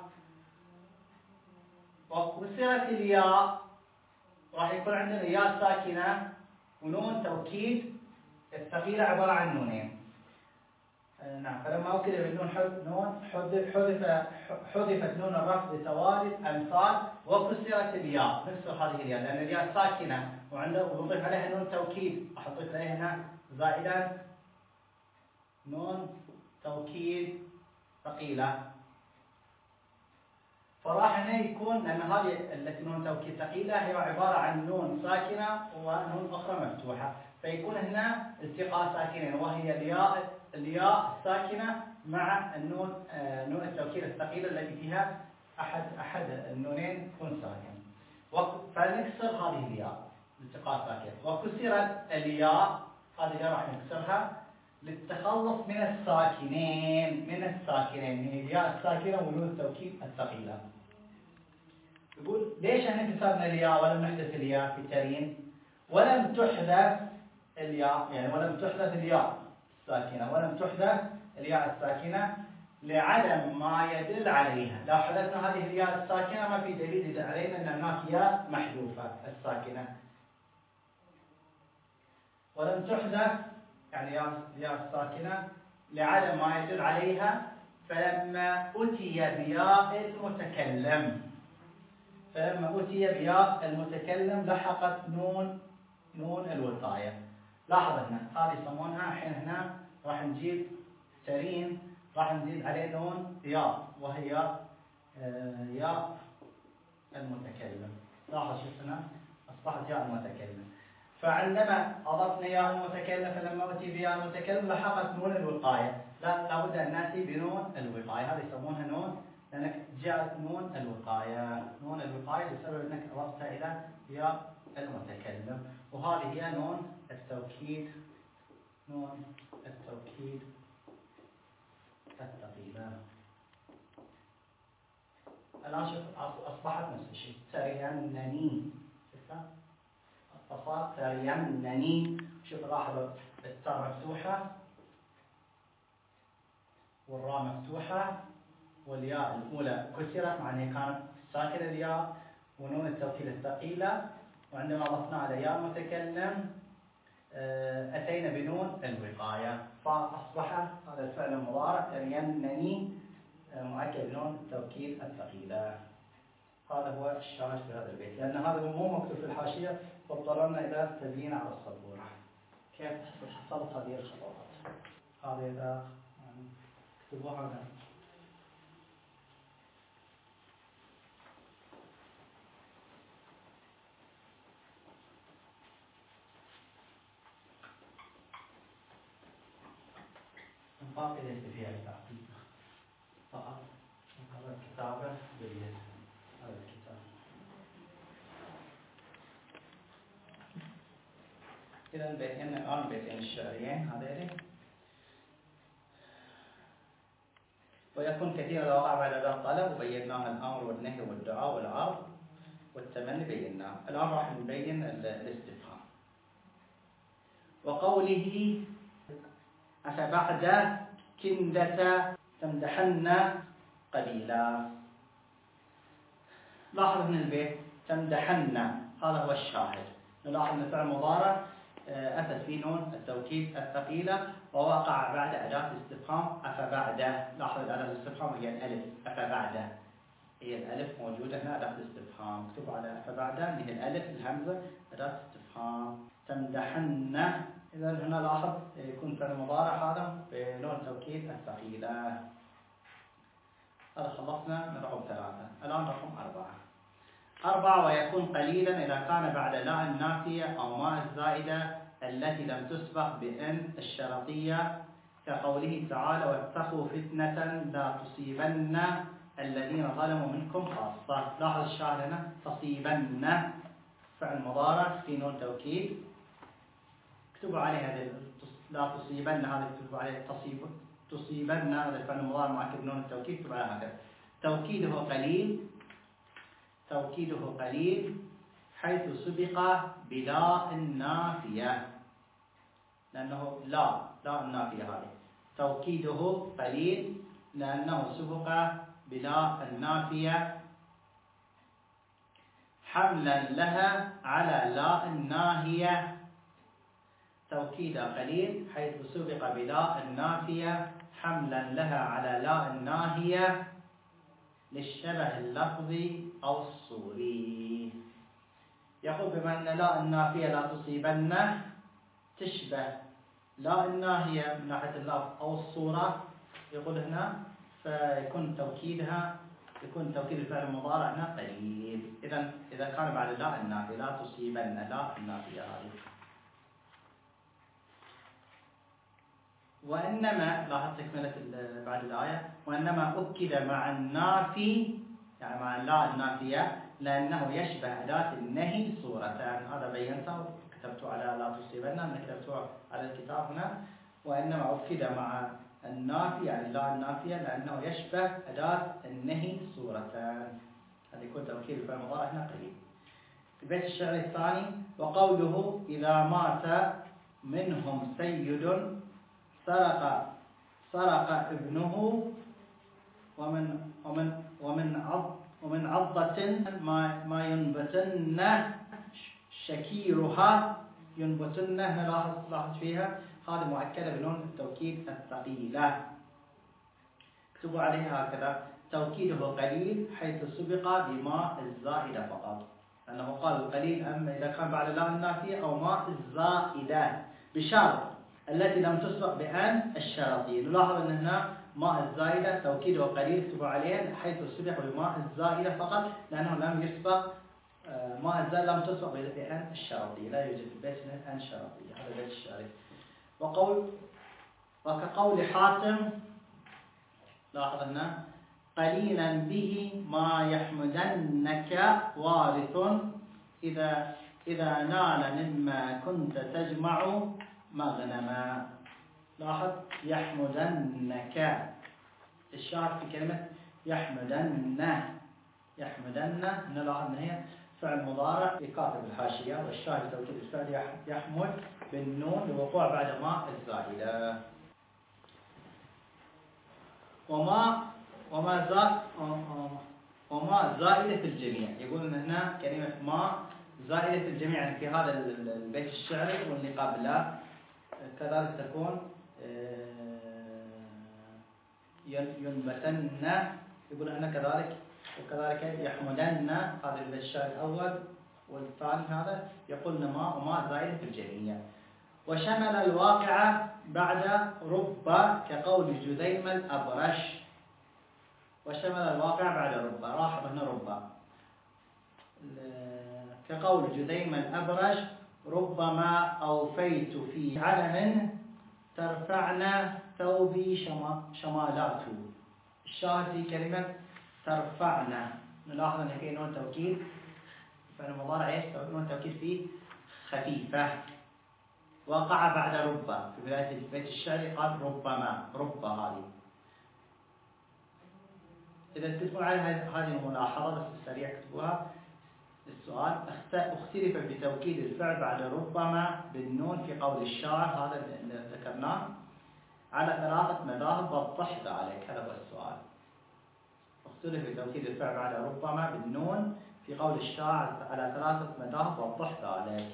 وصيرت الياء راح يكون عندنا ياء ساكنة ونون توكيد الثقيلة عبارة عن نونين. نعم، فلما أكد بالنون نون حذف حذفت نون الرفع لتوالي الأمثال وكسرت الياء، نكسر هذه الياء لأن الياء ساكنة وعنده ونضيف عليها نون توكيد، راح نضيف عليها هنا زائدا نون توكيد ثقيلة، فراح هنا يكون لأن هذه التي نون توكيد ثقيلة هي عبارة عن نون ساكنة ونون أخرى مفتوحة، فيكون هنا التقاء ساكنين وهي الياء الياء الساكنة مع النون آه نون التوكيد الثقيلة التي فيها أحد أحد النونين تكون ساكن، فنكسر هذه الياء التقاء ساكن. وكسرت الياء، هذه الياء راح نكسرها للتخلص من الساكنين، من الساكنين من الياء الساكنه ونون التوكيد الثقيله. يقول ليش احنا كسرنا الياء ولم نحذف الياء في الترين؟ ولم تحذف الياء، يعني ولم تحذف الياء الساكنه، ولم تحذف الياء الساكنه لعدم ما يدل عليها. لو حذفنا هذه الياء الساكنه ما في دليل يدل علينا ان هناك ياء محذوفه الساكنه. ولم تحذف يعني ياء الساكنه لعدم ما يدل عليها، فلما أتي بياء المتكلم فلما أتي بياء المتكلم لحقت نون نون الوقاية. لاحظ هنا هذه يسمونها الحين هنا راح نجيب ترين راح نزيد عليه نون ياء، وهي ياء المتكلم. لاحظ شوف هنا أصبحت ياء المتكلم. فعندما أضفنا ياء المتكلم فلما أتي بياء المتكلم لحقت نون الوقاية. لا لابد أن نأتي بنون الوقاية، هذه يسمونها نون لأنك جاءت نون الوقاية. نون الوقاية بسبب أنك أضفتها إلى ياء المتكلم، وهذه هي نون التوكيد، نون التوكيد الثقيلة. الآن شوف أصبحت نفس الشيء، ترينني، شوفها فصار ترينني. شوف لاحظوا التاء مفتوحة والراء مفتوحة والياء الأولى كسرت مع أنها كانت ساكنة الياء ونون التوكيد الثقيلة، وعندما أضفنا على ياء المتكلم أتينا بنون الوقاية فأصبح هذا الفعل المضارع ترينني مؤكد بنون التوكيد الثقيلة. هذا هو الشاهد في هذا البيت، لأن هذا مو مكتوب في الحاشية واضطررنا إلى تبيين على السبورة. كيف حصلت هذه الخطوات؟ هذه إذا اكتبوها هنا. باقي ليس فيها تعقيد فقط مجرد كتابة باليد. هذا الكتاب. إذا بيتين الآن بيتين الشعريين هذين. ويكون كثيرا لو وقع بعد ذا الطلب وبيناها الأمر والنهي والدعاء والعرض والتمني بيناه. الآن راح نبين الاستفهام. وقوله أفبعد كندة تمدحن قليلا. لاحظ من البيت تمدحن، هذا هو الشاهد. نلاحظ ان الفعل المضارع أتت فيه نون التوكيد الثقيلة ووقع بعد أداة الاستفهام أفبعد. لاحظ أداة الاستفهام هي الألف، أفبعد هي الألف موجودة هنا أداة الاستفهام، اكتبوا على أفبعد هي الألف الهمزة أداة استفهام. تمدحن، إذا هنا لاحظ يكون فعل المضارع هذا بنون توكيد الثقيلة. هذا خلصنا من رقم ثلاثة. الآن رقم أربعة. أربعة ويكون قليلا إذا كان بعد لا النافية أو ما الزائدة التي لم تسبق بأن الشرطية، كقوله تعالى واتقوا فتنة لا تصيبن الذين ظلموا منكم خاصة. لاحظ الشاهد هنا تصيبن فعل مضارع في نون توكيد، اكتبوا عليه هذه لا تصيبن، هذا اكتبوا عليه تصيب تصيبن، هذا الفعل المضارع مؤكد نون التوكيد، اكتبوا عليه هكذا. توكيده قليل، توكيده قليل حيث سبق بلا النافية، لأنه لا لا النافية هذه. توكيده قليل لأنه سبق بلا النافية حملا لها على لا الناهية. توكيد قليل حيث سبق بلا النافية حملا لها على لا الناهية للشبه اللفظي أو الصوري. يقول بما أن لا النافية لا تصيبن تشبه لا الناهية من ناحية اللفظ أو الصورة، يقول هنا فيكون توكيدها يكون توكيد الفعل المضارع هنا قليل. إذا إذا كان بعد لا النافية لا تصيبن لا النافية هذه. وإنما لاحظ تكملة بعد الآية وإنما أكد مع النافي يعني مع لا النافية لأنه يشبه أداة النهي صورتان. هذا بينته كتبته على لا تصيبن، أنا كتبته على الكتاب هنا، وإنما أكد مع النافي يعني لا النافية لأنه يشبه أداة النهي صورتان. هذا يكون توكيد الفعل المضارع هنا قليل. البيت الشعري الثاني: وقوله إذا مات منهم سيد سرق سرق ابنه ومن ومن ومن عض ومن عضة ما ما ينبتن شكيرها ينبتن. نلاحظ لاحظ فيها هذه مؤكدة بنون التوكيد الثقيلة. اكتبوا عليها هكذا: توكيده قليل حيث سبق بماء الزائدة فقط، لأنه قال القليل أما إذا كان بعد لا النافية أو ماء الزائدة بشرط التي لم تسبق بأن الشرطية. نلاحظ أن هنا ماء الزائدة توكيده قليل، اكتبوا عليه حيث سبق بماء الزائدة فقط، لأنه لم يسبق ماء الزائدة لم تسبق بأن الشرطية، لا يوجد في البيت أن شرطية. هذا البيت الشعري. وقول وكقول حاتم، لاحظ هنا: قليلا به ما يحمدنك وارث إذا إذا نال مما كنت تجمع مغنما. لاحظ يحمدنك، الشاهد في كلمة يحمدن. يحمدن نلاحظ أن هي فعل مضارع بكاتب الحاشية، والشاهد توكيد الفعل يحمد بالنون لوقوع بعد ما الزائدة. وما وما زائد وما زائدة في الجميع. يقولون هنا كلمة ما زائدة في الجميع، يعني في هذا البيت الشعري واللي قبله كذلك تكون ينبتن. يقول هنا كذلك وكذلك يحمدن. هذا البيت الشعري الأول والثاني هذا يقول ما وما زائدة في الجميع. وشمل الواقعة بعد رب كقول جذيم الأبرش. وشمل الواقع بعد رب، لاحظ هنا رب كقول جذيم الأبرش: ربما أوفيت في علم ترفعنا ثوبي شمالات. الشاهد في كلمة ترفعنا، نلاحظ أن في نون توكيد فعل المضارع ايش؟ نون توكيد فيه خفيفة، وقع بعد رب. في بداية البيت الشعري قال ربما، رب هذه. إذا تكتبون على هذه الملاحظة بس سريع اكتبوها. السؤال: اختلف بتوكيد الفعل بعد ربما بالنون في قول الشاعر، هذا اللي ذكرناه، على ثلاثة مذاهب وضح ذلك. هذا هو السؤال. اختلف بتوكيد الفعل بعد ربما بالنون في قول الشاعر على ثلاثة مذاهب وضح ذلك.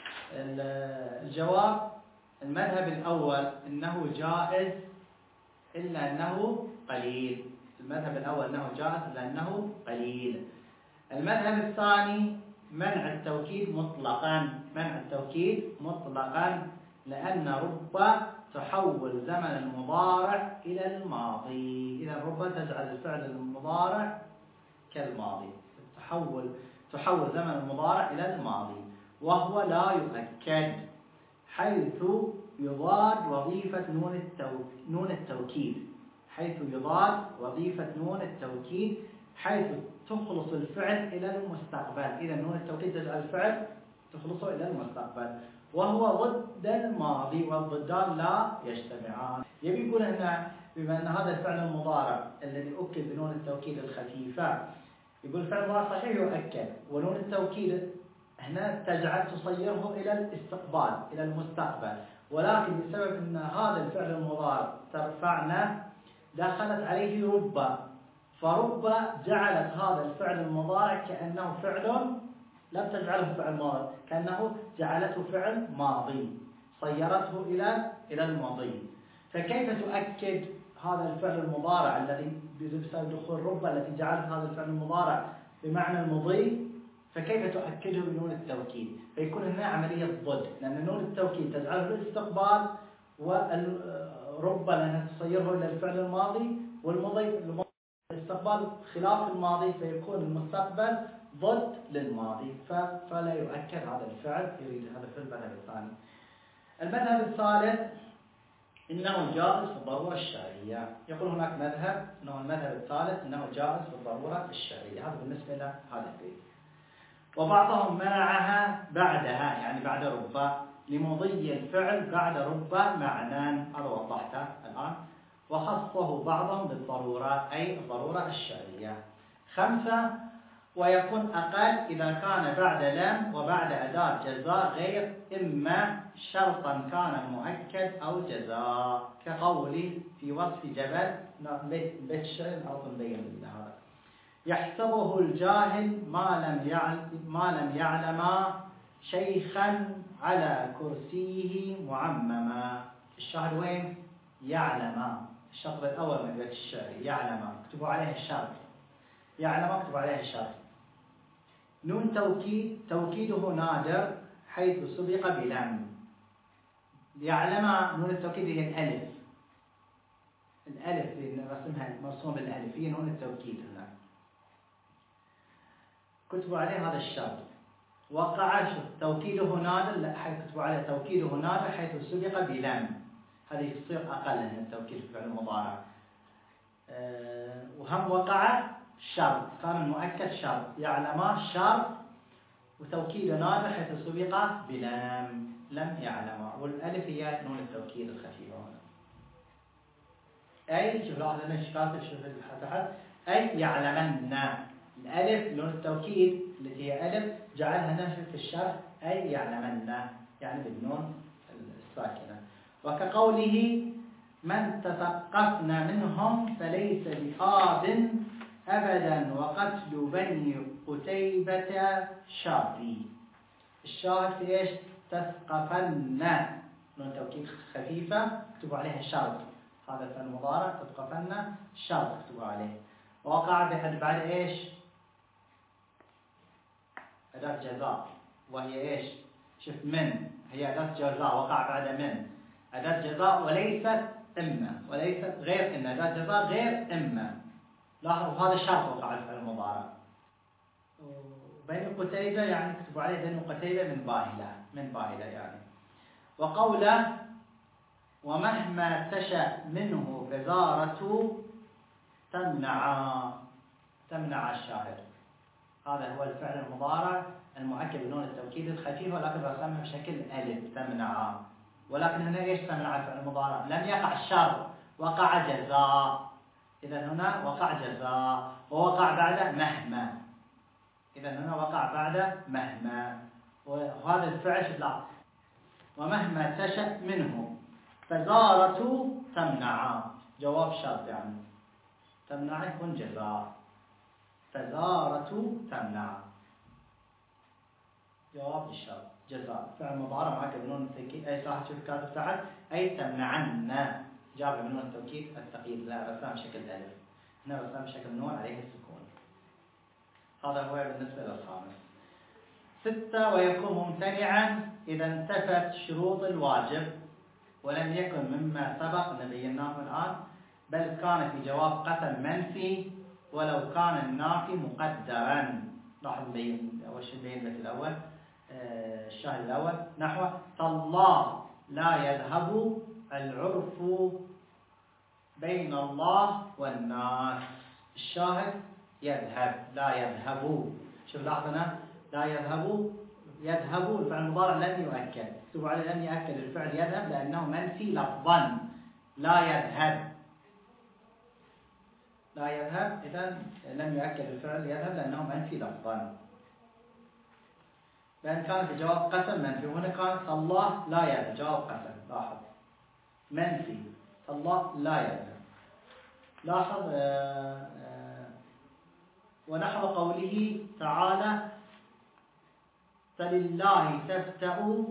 الجواب: المذهب الأول أنه جائز إلا أنه قليل. المذهب الأول أنه جائز إلا أنه قليل. المذهب الثاني منع التوكيد مطلقا، منع التوكيد مطلقا لأن رب تحول زمن المضارع إلى الماضي. إذا رب تجعل الفعل المضارع كالماضي، تحول تحول زمن المضارع إلى الماضي، وهو لا يؤكد حيث يضاد وظيفة نون التوكيد نون التوكيد حيث يضاد وظيفة نون التوكيد حيث تخلص الفعل إلى المستقبل. إذا نون التوكيد تجعل الفعل تخلصه إلى المستقبل، وهو ضد الماضي، والضدان لا يجتمعان. يبي يقول هنا بما أن هذا الفعل المضارع الذي أكد بنون التوكيد الخفيفة، يقول الفعل المضارع صحيح يؤكد، ونون التوكيد هنا تجعل تصيره إلى الاستقبال إلى المستقبل، ولكن بسبب أن هذا الفعل المضارع ترفعنا دخلت عليه رب، فرب جعلت هذا الفعل المضارع كأنه فعل لم تجعله فعل ماضي، كأنه جعلته فعل ماضي، صيرته إلى إلى الماضي. فكيف تؤكد هذا الفعل المضارع الذي بسبب دخول رب التي جعلت هذا الفعل المضارع بمعنى المضي، فكيف تؤكده بنون التوكيد؟ فيكون هنا عملية ضد، لأن نون التوكيد تجعله الاستقبال، والرب لأنها تصيره إلى الفعل الماضي، والمضي الاستقبال خلاف الماضي، فيكون المستقبل ضد للماضي، فلا يؤكد هذا الفعل. يريد هذا في المذهب الثاني. المذهب الثالث إنه جائز في الضرورة الشرعية. يقول هناك مذهب أنه المذهب الثالث أنه جائز في الضرورة الشرعية. هذا بالنسبة إلى هذا البيت. وبعضهم منعها بعدها يعني بعد رب لمضي الفعل بعد رب معنى، هذا وضحته الآن. وخصه بعضهم بالضرورة أي الضرورة الشرعية. خمسة، ويكون أقل إذا كان بعد لم وبعد أداة جزاء غير إما شرطا كان مؤكد أو جزاء، كقولي في وصف جبل بيت الشعر أو نبين هذا. يحسبه الجاهل ما لم يعلم ما لم يعلم شيخا على كرسيه معمما. الشاهد وين؟ يعلم، الشطر الأول من بيت الشعر يعلم، اكتبوا عليه الشرط. يعلم اكتبوا عليه الشرط. نون توكيد، توكيده نادر حيث سبق بلم. يعلم نون التوكيد هي الألف، الألف اللي رسمها مرسوم بالألف هي نون التوكيد هنا، كتبوا عليه هذا الشرط. وقع توكيده نادر، لا كتبوا عليه توكيده نادر حيث سبق بلم، هذه تصير أقل من التوكيد في فعل المضارع. أه وهم وقع شرط، كان المؤكد شرط، يعلم شرط وتوكيد نادر حيث سبق بلم، لم يعلم، والألف هي نون التوكيد الخفيفة هنا. أي شوف لاحظ هنا إشكال شوف تحت، أي يعلمن، الألف نون التوكيد التي هي ألف جعلها نشر في الشرح أي يعلمن يعني بالنون الساكنة. وكقوله من تثقفن منهم فليس بآب أبدا وقتل بني قتيبة شاطي. الشاهد في إيش؟ تثقفن نون توكيد خفيفة اكتبوا عليها شرط، هذا الفعل المضارع تثقفن شرط اكتبوا عليه. ووقع بحد بعد إيش؟ أداة جزاء، وهي إيش؟ شوف من هي أداة جزاء وقع بعد من، أداة جزاء وليست إما، وليست غير إن، أداة جزاء غير إما. لاحظوا هذا شرط وقع الفعل المضارع. بني قتيبة يعني اكتبوا عليه بني قتيبة من باهلة، من باهلة يعني. وقوله ومهما تشأ منه غزارة تمنع، تمنع الشاهد، هذا هو الفعل المضارع المؤكد بنون التوكيد الخفيفة ولكن رسمها بشكل ألف تمنع. ولكن هنا ايش تمنع الفعل المضارع؟ لم يقع الشرط، وقع جزاء، إذا هنا وقع جزاء ووقع بعد مهما، إذا هنا وقع بعد مهما، وهذا الفعل شوف لا ومهما تشأ منه فزارة تمنع، جواب شرط يعني تمنع يكون جزاء، فزارة تمنع جواب الشرط جزاء، فعل مضارع معك بنون التوكيد أي صح شوف كاتب تحت أي تمنعن، جاب بنون التوكيد الثقيل، لا رسمها بشكل ألف، هنا رسمها بشكل نون عليه السكون. هذا هو بالنسبة للخامس. ستة، ويكون ممتنعا إذا انتفت شروط الواجب ولم يكن مما سبق نبيناه الآن، بل كان في جواب قسم منفي ولو كان النافي مقدرا. لاحظ نبين أول شيء نبين بس الأول آه الشاهد الأول نحو تالله لا يذهب العرف بين الله والناس، الشاهد يذهب لا يذهب، شوف لاحظ هنا لا يذهب، يذهب الفعل المضارع لم يؤكد، اكتبوا عليه لم يؤكد الفعل يذهب لأنه منفي لفظا، لا يذهب لا يذهب، إذا لم يؤكد الفعل يذهب لأنه منفي لفظا، لأن كان في جواب قسم منفي، وهنا كان الله لا يذهب جواب قسم، لاحظ منفي الله لا يذهب. لاحظ آآ آآ ونحو قوله تعالى فلله تفتأ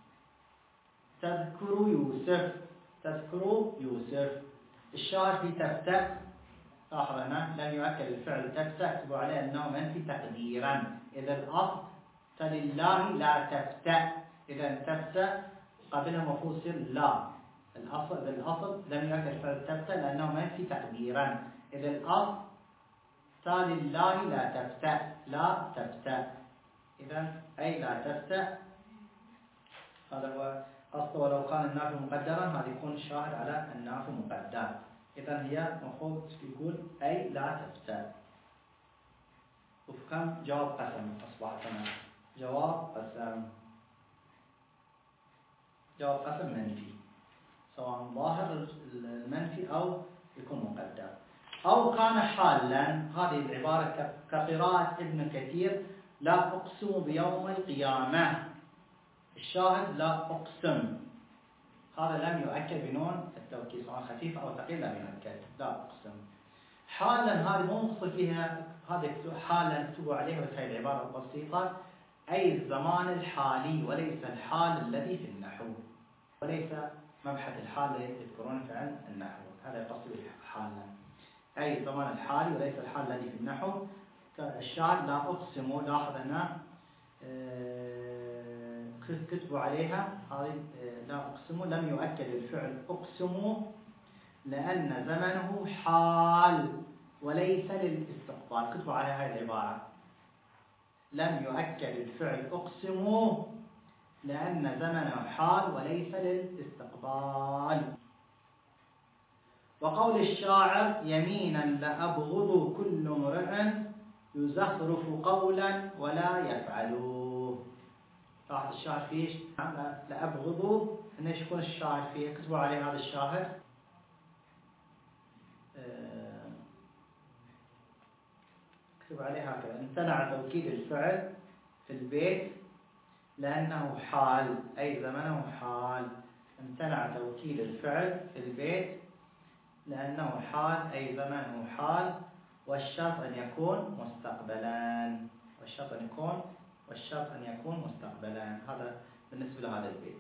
تذكر يوسف، تذكر يوسف، الشاهد في تفتأ، لاحظ هنا لم يؤكد الفعل تفتأ اكتبوا عليه أنه منفي تقديرا، إذا الأصل فلله لا تفتأ، إذا تفتأ قبلها مفروض يصير لا، الأصل إذا الأصل لم يؤكد الفعل تفتأ لأنه منفي تقديرا، إذا الأصل فلله لا تفتأ لا تفتأ، إذا أي لا تفتأ، هذا هو أصل ولو كان النافي مقدرا هذا يكون شاهد على النافي مقدر، إذا هي مفروض يقول أي لا تفتأ. وكم جواب قسم أصبح ثمانية. جواب قسم جواب قسم منفي، سواء ظاهر المنفي أو يكون مقدر. أو كان حالا، هذه العبارة كقراءة ابن كثير لا أقسم بيوم القيامة. الشاهد لا أقسم، هذا لم يؤكد بنون التوكيد سواء خفيف أو ثقيل، لم يؤكد لا أقسم. حالا هذه مو مقصود فيها، هذه حالا اكتبوا عليها، بس هي العبارة بسيطة، أي الزمان الحالي وليس الحال الذي في النحو، وليس مبحث الحال الذي يذكرون في علم النحو، هذا يقصد حالا، أي الزمان الحالي وليس الحال الذي في النحو. الشاهد لا أقسم، لاحظ هنا كتبوا عليها هذه لا أقسم، لم يؤكد الفعل أقسم لأن زمنه حال وليس للاستقبال. كتبوا عليها هذه العبارة، لم يؤكد الفعل أقسم لأن زمنه حال وليس للاستقبال. وقول الشاعر يمينا لأبغض كل امرئ يزخرف قولا ولا يفعله. لاحظ الشاعر فيه لأبغض، هنا يكون الشاعر فيه، كتبوا عليه هذا الشاهد. كتبوا عليه هكذا، امتنع توكيد الفعل في البيت لأنه حال، أي زمنه حال. امتنع توكيد الفعل في البيت لأنه حال، أي زمنه حال. والشرط أن يكون مستقبلا، والشرط أن يكون والشرط أن يكون مستقبلا. هذا بالنسبة لهذا البيت.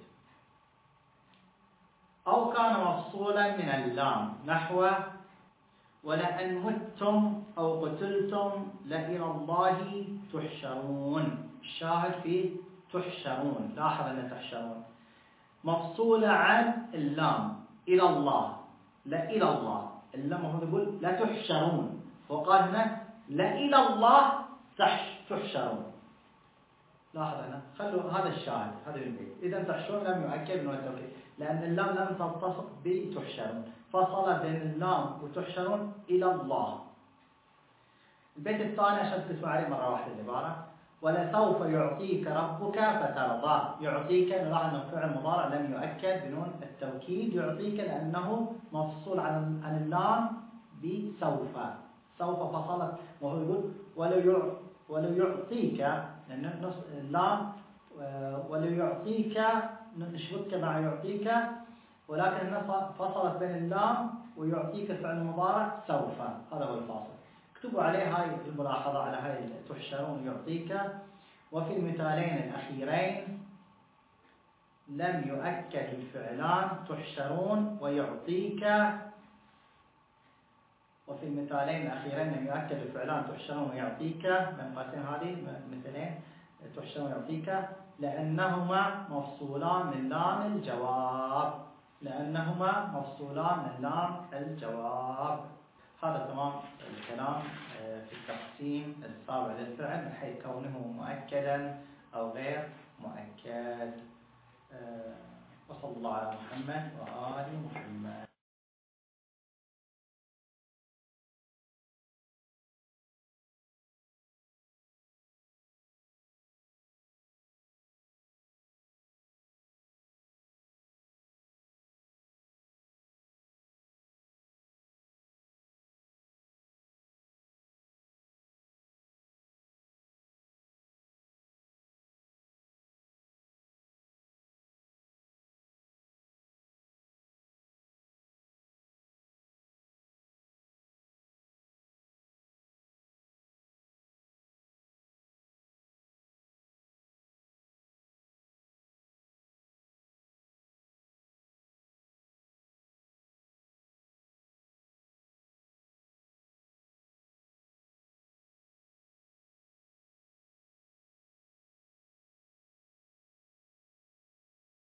أو كان مفصولا من اللام نحو ولأن متم أو قتلتم لإلى الله تحشرون. الشاهد في تحشرون، لاحظ أن تحشرون مفصولة عن اللام إلى الله، لا إلى الله. اللام هو يقول لا تحشرون، وقال هنا لا إلى الله تحشرون. لاحظ هنا، خلوا هذا الشاهد، هذا البيت. إذا تحشرون لم يؤكد من التوكيد لأن اللام لم تتصل بتحشرون، فصل بين اللام وتحشرون إلى الله. البيت الثاني عشان تكتبوا عليه مرة واحدة العبارة، ولسوف يعطيك ربك فترضى. يعطيك، نلاحظ أنه فعل مضارع لم يؤكد بنون التوكيد، يعطيك لأنه مفصول عن عن اللام بسوف. سوف فصلت، وهو يقول ولو ولو يعطيك، لأن نص اللام ولو يعطيك نشبتك مع يعطيك، ولكن فصلت بين اللام ويعطيك الفعل المضارع سوف، هذا هو الفاصل. اكتبوا عليه هاي الملاحظة على هاي تحشرون يعطيك. وفي المثالين الأخيرين لم يؤكد الفعلان تحشرون ويعطيك. وفي المثالين الأخيرين لم يؤكد الفعلان تحشرون ويعطيك، من قاسين هذه مثلين تحشرون ويعطيك، لأنهما مفصولان من لام الجواب. لأنهما مفصولان من لام الجواب. هذا تمام الكلام في التقسيم السابع للفعل من حيث كونه مؤكدا أو غير مؤكد. وصلى الله على محمد وآل محمد.